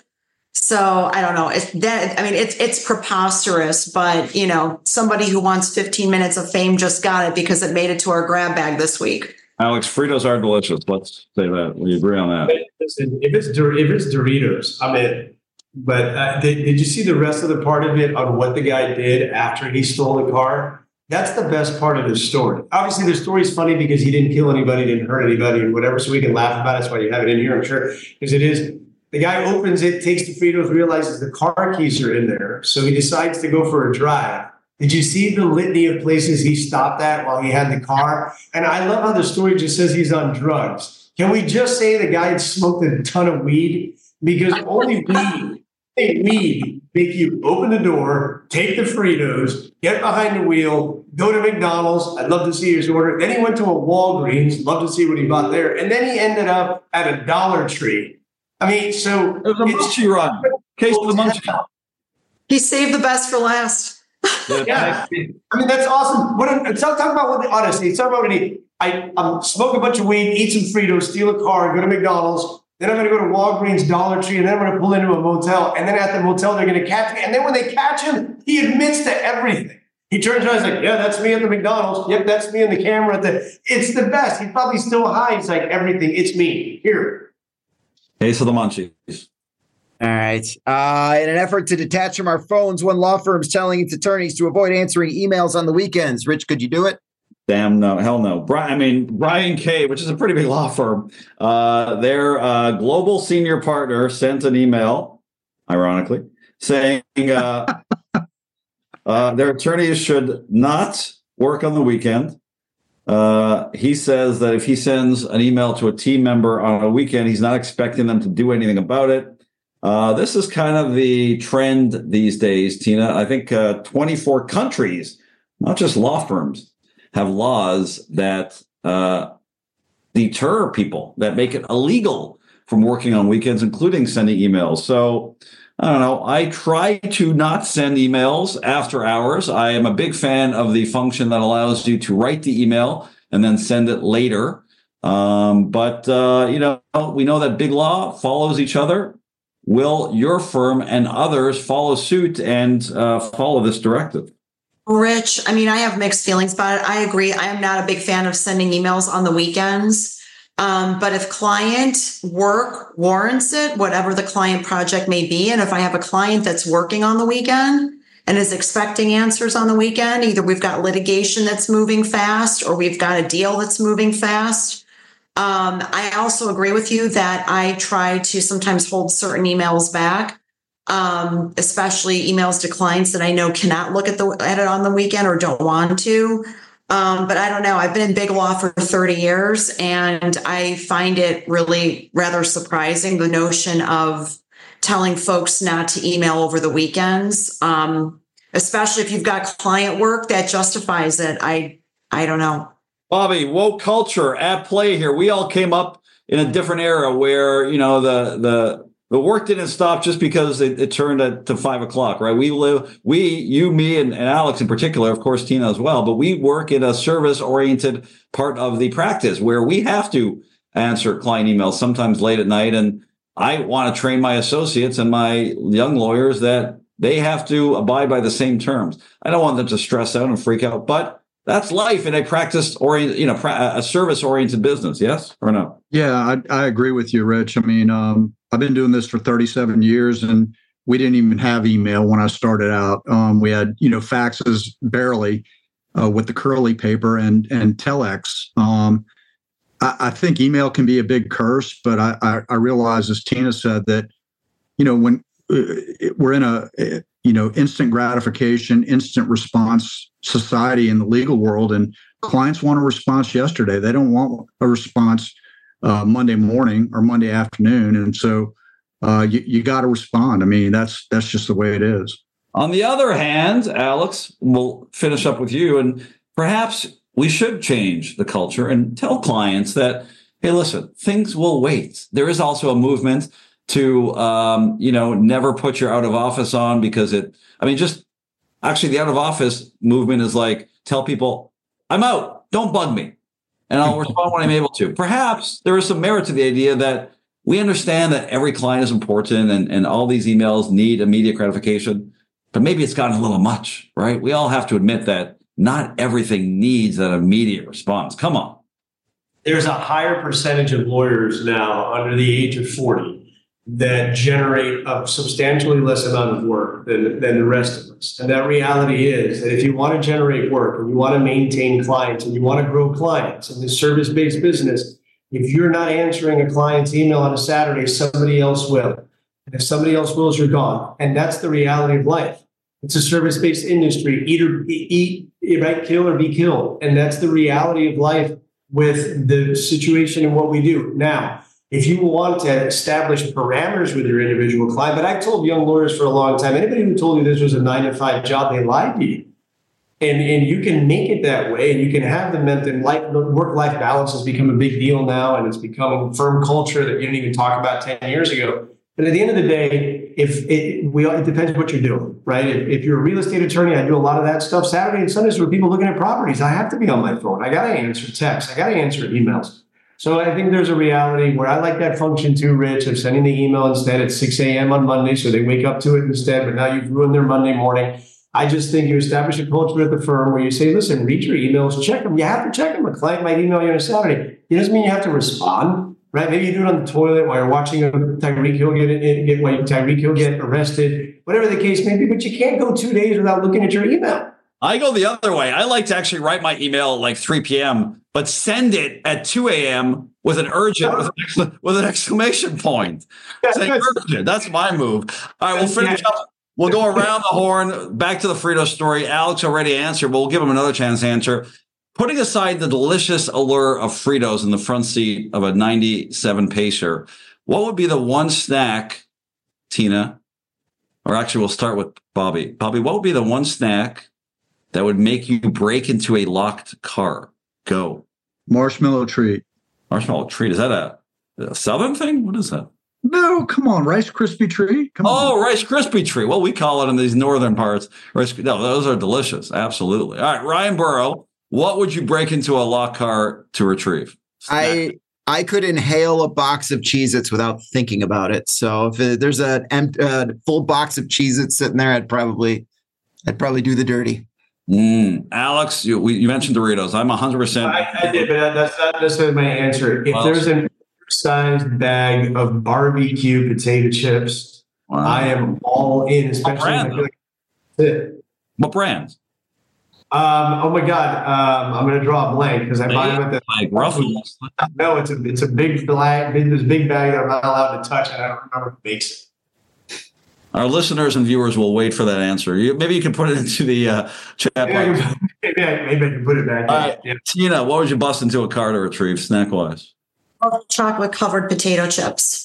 So I don't know. It's that, I mean, it's it's preposterous, but you know, somebody who wants fifteen minutes of fame just got it because it made it to our grab bag this week. Alex, Fritos are delicious. Let's say that. We agree on that. Listen, if it's Dor- if it's Doritos, I'm in. But uh, did, did you see the rest of the part of it on what the guy did after he stole the car? That's the best part of the story. Obviously, the story is funny because he didn't kill anybody, didn't hurt anybody, and whatever, so we can laugh about it. That's why you have it in here, I'm sure, because it is. The guy opens it, takes the Fritos, realizes the car keys are in there, so he decides to go for a drive. Did you see the litany of places he stopped at while he had the car? And I love how the story just says he's on drugs. Can we just say the guy had smoked a ton of weed? Because only weed, weed make you open the door, take the Fritos, get behind the wheel, go to McDonald's. I'd love to see his order. Then he went to a Walgreens. Love to see what he bought there. And then he ended up at a Dollar Tree. I mean, so it was a munchie run. Case of the munchie. He saved the best for last. Yeah, I mean that's awesome. What a, talk, talk about what the honesty. Talk about when he, I um, smoke a bunch of weed, eat some Fritos, steal a car, go to McDonald's. Then I'm going to go to Walgreens, Dollar Tree, and then I'm going to pull into a motel. And then at the motel, they're going to catch me. And then when they catch him, he admits to everything. He turns around, he's like, "Yeah, that's me at the McDonald's. Yep, that's me in the camera." At the, it's the best. He's probably still high. He's like, "Everything, it's me here." Case of the munchies. All right. Uh, in an effort to detach from our phones, one law firm is telling its attorneys to avoid answering emails on the weekends. Rich, could you do it? Damn no, hell no. Brian, I mean, Brian K., which is a pretty big law firm, uh, their uh, global senior partner sent an email, ironically, saying uh, uh, their attorneys should not work on the weekend. Uh, he says that if he sends an email to a team member on a weekend, he's not expecting them to do anything about it. Uh, this is kind of the trend these days, Tina. I think uh, twenty-four countries, not just law firms, have laws that uh, deter people, that make it illegal from working on weekends, including sending emails. So I don't know. I try to not send emails after hours. I am a big fan of the function that allows you to write the email and then send it later. Um, but, uh, you know, we know that big law follows each other. Will your firm and others follow suit and uh, follow this directive? Rich, I mean, I have mixed feelings about it. I agree. I am not a big fan of sending emails on the weekends. Um, but if client work warrants it, whatever the client project may be, and if I have a client that's working on the weekend and is expecting answers on the weekend, either we've got litigation that's moving fast or we've got a deal that's moving fast. Um, I also agree with you that I try to sometimes hold certain emails back, um, especially emails to clients that I know cannot look at the at it on the weekend or don't want to. Um, but I don't know. I've been in big law for thirty years, and I find it really rather surprising, the notion of telling folks not to email over the weekends, um, especially if you've got client work that justifies it. I I don't know. Bobby, woke culture at play here. We all came up in a different era where, you know, the the the work didn't stop just because it, it turned at, to five o'clock, right? We live, we, you, me, and, and Alex in particular, of course, Tina as well, but we work in a service-oriented part of the practice where we have to answer client emails sometimes late at night. And I want to train my associates and my young lawyers that they have to abide by the same terms. I don't want them to stress out and freak out, but that's life in a practice orient, you know, pra- a service oriented business. Yes or no? Yeah, I, I agree with you, Rich. I mean, um, I've been doing this for thirty-seven years, and we didn't even have email when I started out. Um, we had, you know, faxes barely uh, with the curly paper and and telex. Um, I, I think email can be a big curse, but I, I, I realize, as Tina said, that, you know, when uh, we're in a, you know, instant gratification, instant response society in the legal world, and clients want a response yesterday. They don't want a response uh, Monday morning or Monday afternoon. And so uh, you, you got to respond. I mean, that's that's just the way it is. On the other hand, Alex, we'll finish up with you, and perhaps we should change the culture and tell clients that, hey, listen, things will wait. There is also a movement to, um, you know, never put your out of office on, because it, I mean, just actually the out of office movement is like, tell people, I'm out, don't bug me, and I'll respond when I'm able to. Perhaps there is some merit to the idea that we understand that every client is important and, and all these emails need immediate gratification, but maybe it's gotten a little much, right? We all have to admit that not everything needs that immediate response. Come on. There's a higher percentage of lawyers now under the age of forty that generate a substantially less amount of work than, than the rest of us. And that reality is that if you want to generate work and you want to maintain clients and you want to grow clients in this service-based business, if you're not answering a client's email on a Saturday, somebody else will. And if somebody else wills, you're gone. And that's the reality of life. It's a service-based industry. Eat or eat, eat, right? Kill or be killed. And that's the reality of life with the situation and what we do. Now, if you want to establish parameters with your individual client. But I've told young lawyers for a long time, anybody who told you this was a nine to five job, they lied to you. And, and you can make it that way, and you can have the mental life, work-life balance has become a big deal now, and it's becoming firm culture that you didn't even talk about ten years ago. But at the end of the day, if it, we, it depends what you're doing, right? If, if you're a real estate attorney, I do a lot of that stuff. Saturday and Sundays, where people looking at properties, I have to be on my phone. I got to answer texts. I got to answer emails. So I think there's a reality where I like that function too, Rich, of sending the email instead at six a.m. on Monday, so they wake up to it instead. But now you've ruined their Monday morning. I just think you establish a culture at the firm where you say, listen, read your emails, check them. You have to check them. A client might email you on a Saturday. It doesn't mean you have to respond. Right? Maybe you do it on the toilet while you're watching Tyreek Hill get it, get while Tyreek Hill get arrested, whatever the case may be. But you can't go two days without looking at your email. I go the other way. I like to actually write my email at like three p.m., but send it at two a.m. with an urgent, with an, with an exclamation point. Saying urgent. That's my move. All right, we'll finish up. We'll go around the horn. Back to the Fritos story. Alex already answered, but we'll give him another chance to answer. Putting aside the delicious allure of Fritos in the front seat of a ninety-seven Pacer, what would be the one snack, Tina, or actually we'll start with Bobby. Bobby, what would be the one snack that would make you break into a locked car? Go. Marshmallow treat. Marshmallow treat. Is that a, a Southern thing? What is that? No, come on. Rice Krispie treat. Come oh, on. Rice Krispie treat. Well, we call it in these northern parts. Rice, no, those are delicious. Absolutely. All right, Ryan Burrow. What would you break into a locked car to retrieve? Snack. I I could inhale a box of Cheez-Its without thinking about it. So if it, there's a uh, full box of Cheez-Its sitting there, I'd probably I'd probably do the dirty. Mm. Alex, you, we, you mentioned Doritos. I'm one hundred percent. I, I did, but that's not necessarily my answer. If well, there's an sized bag of barbecue potato chips, wow. I am all in. Especially what brand? Like what brand? Um, oh my God! Um, I'm going to draw a blank because I buy them at the like Ruffles. No, it's a it's a big bag. This big bag that I'm not allowed to touch, and I don't remember who makes it. Our listeners and viewers will wait for that answer. You, maybe you can put it into the uh, chat box. Maybe, maybe, I, maybe I can put it back. All right, yeah. Tina, what would you bust into a car to retrieve snack wise? Chocolate covered potato chips.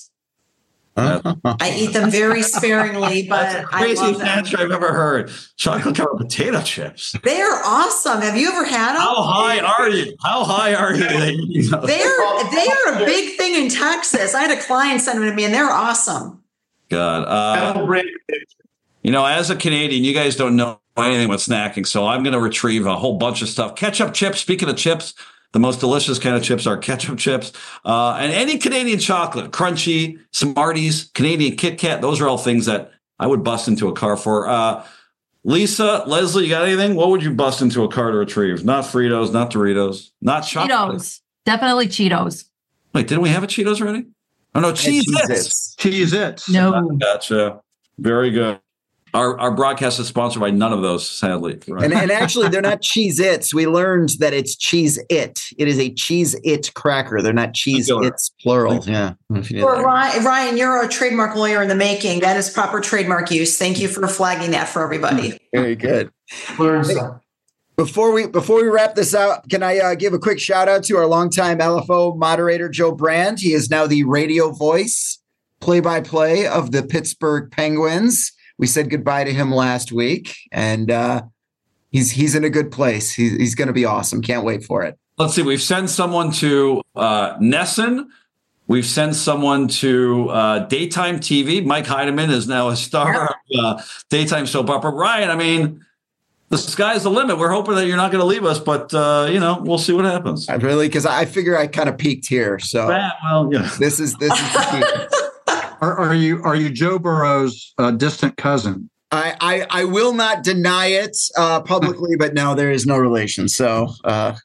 I eat them very sparingly, but That's the craziest I love them. answer I've ever heard. Chocolate covered potato chips. They are awesome. Have you ever had them? How high are you? How high are you? They're they are a big thing in Texas. I had a client send them to me, and they're awesome. God, uh, you know, as a Canadian, you guys don't know anything about snacking, so I'm going to retrieve a whole bunch of stuff. Ketchup chips. Speaking of chips. The most delicious kind of chips are ketchup chips. Uh, and any Canadian chocolate, Crunchy, Smarties, Canadian Kit Kat, those are all things that I would bust into a car for. Uh, Lisa, Leslie, you got anything? What would you bust into a car to retrieve? Not Fritos, not Doritos, not chocolate. Cheetos. Definitely Cheetos. Wait, didn't we have a Cheetos already? Oh, no, Cheez-Its. Cheez-Its. No. Gotcha. Very good. Our our broadcast is sponsored by none of those, sadly. Right? And, and actually, they're not Cheez-Its. We learned that it's Cheez-It. It is a Cheez-It cracker. They're not Cheez-Its plural. Yeah. Well, Ryan, Ryan, you're a trademark lawyer in the making. That is proper trademark use. Thank you for flagging that for everybody. Very good. Learn some. Before we before we wrap this out, can I uh, give a quick shout out to our longtime L F O moderator, Joe Brand? He is now the radio voice, play-by-play of the Pittsburgh Penguins. We said goodbye to him last week, and uh, he's he's in a good place. He's, he's going to be awesome. Can't wait for it. Let's see. We've sent someone to uh, Nesson. We've sent someone to uh, daytime T V. Mike Heidemann is now a star yeah. of uh, daytime soap opera. Ryan, I mean, the sky's the limit. We're hoping that you're not going to leave us, but, uh, you know, we'll see what happens. I really, because I figure I kind of peaked here. So yeah, well, yeah. this is this is the key. Are, are you are you Joe Burrow's uh, distant cousin? I, I I will not deny it uh, publicly, but no, there is no relation. So, uh,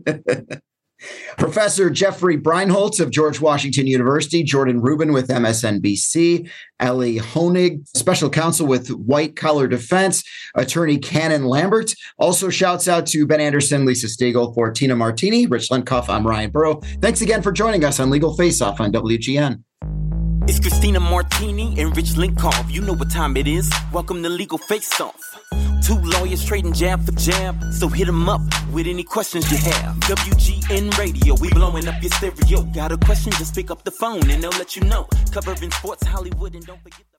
Professor Jeffrey Breinholtz of George Washington University, Jordan Rubin with M S N B C, Ellie Honig, special counsel with White Collar Defense, attorney Cannon Lambert. Also, shouts out to Ben Anderson, Lisa Stegall, for Tina Martini, Rich Lenkoff. I'm Ryan Burrow. Thanks again for joining us on Legal Face Off on W G N. It's Christina Martini and Rich Lenkoff. You know what time it is. Welcome to Legal Face Off. Two lawyers trading jam for jam. So hit them up with any questions you have. W G N Radio, we blowing up your stereo. Got a question, just pick up the phone and they'll let you know. Covering sports, Hollywood, and don't forget.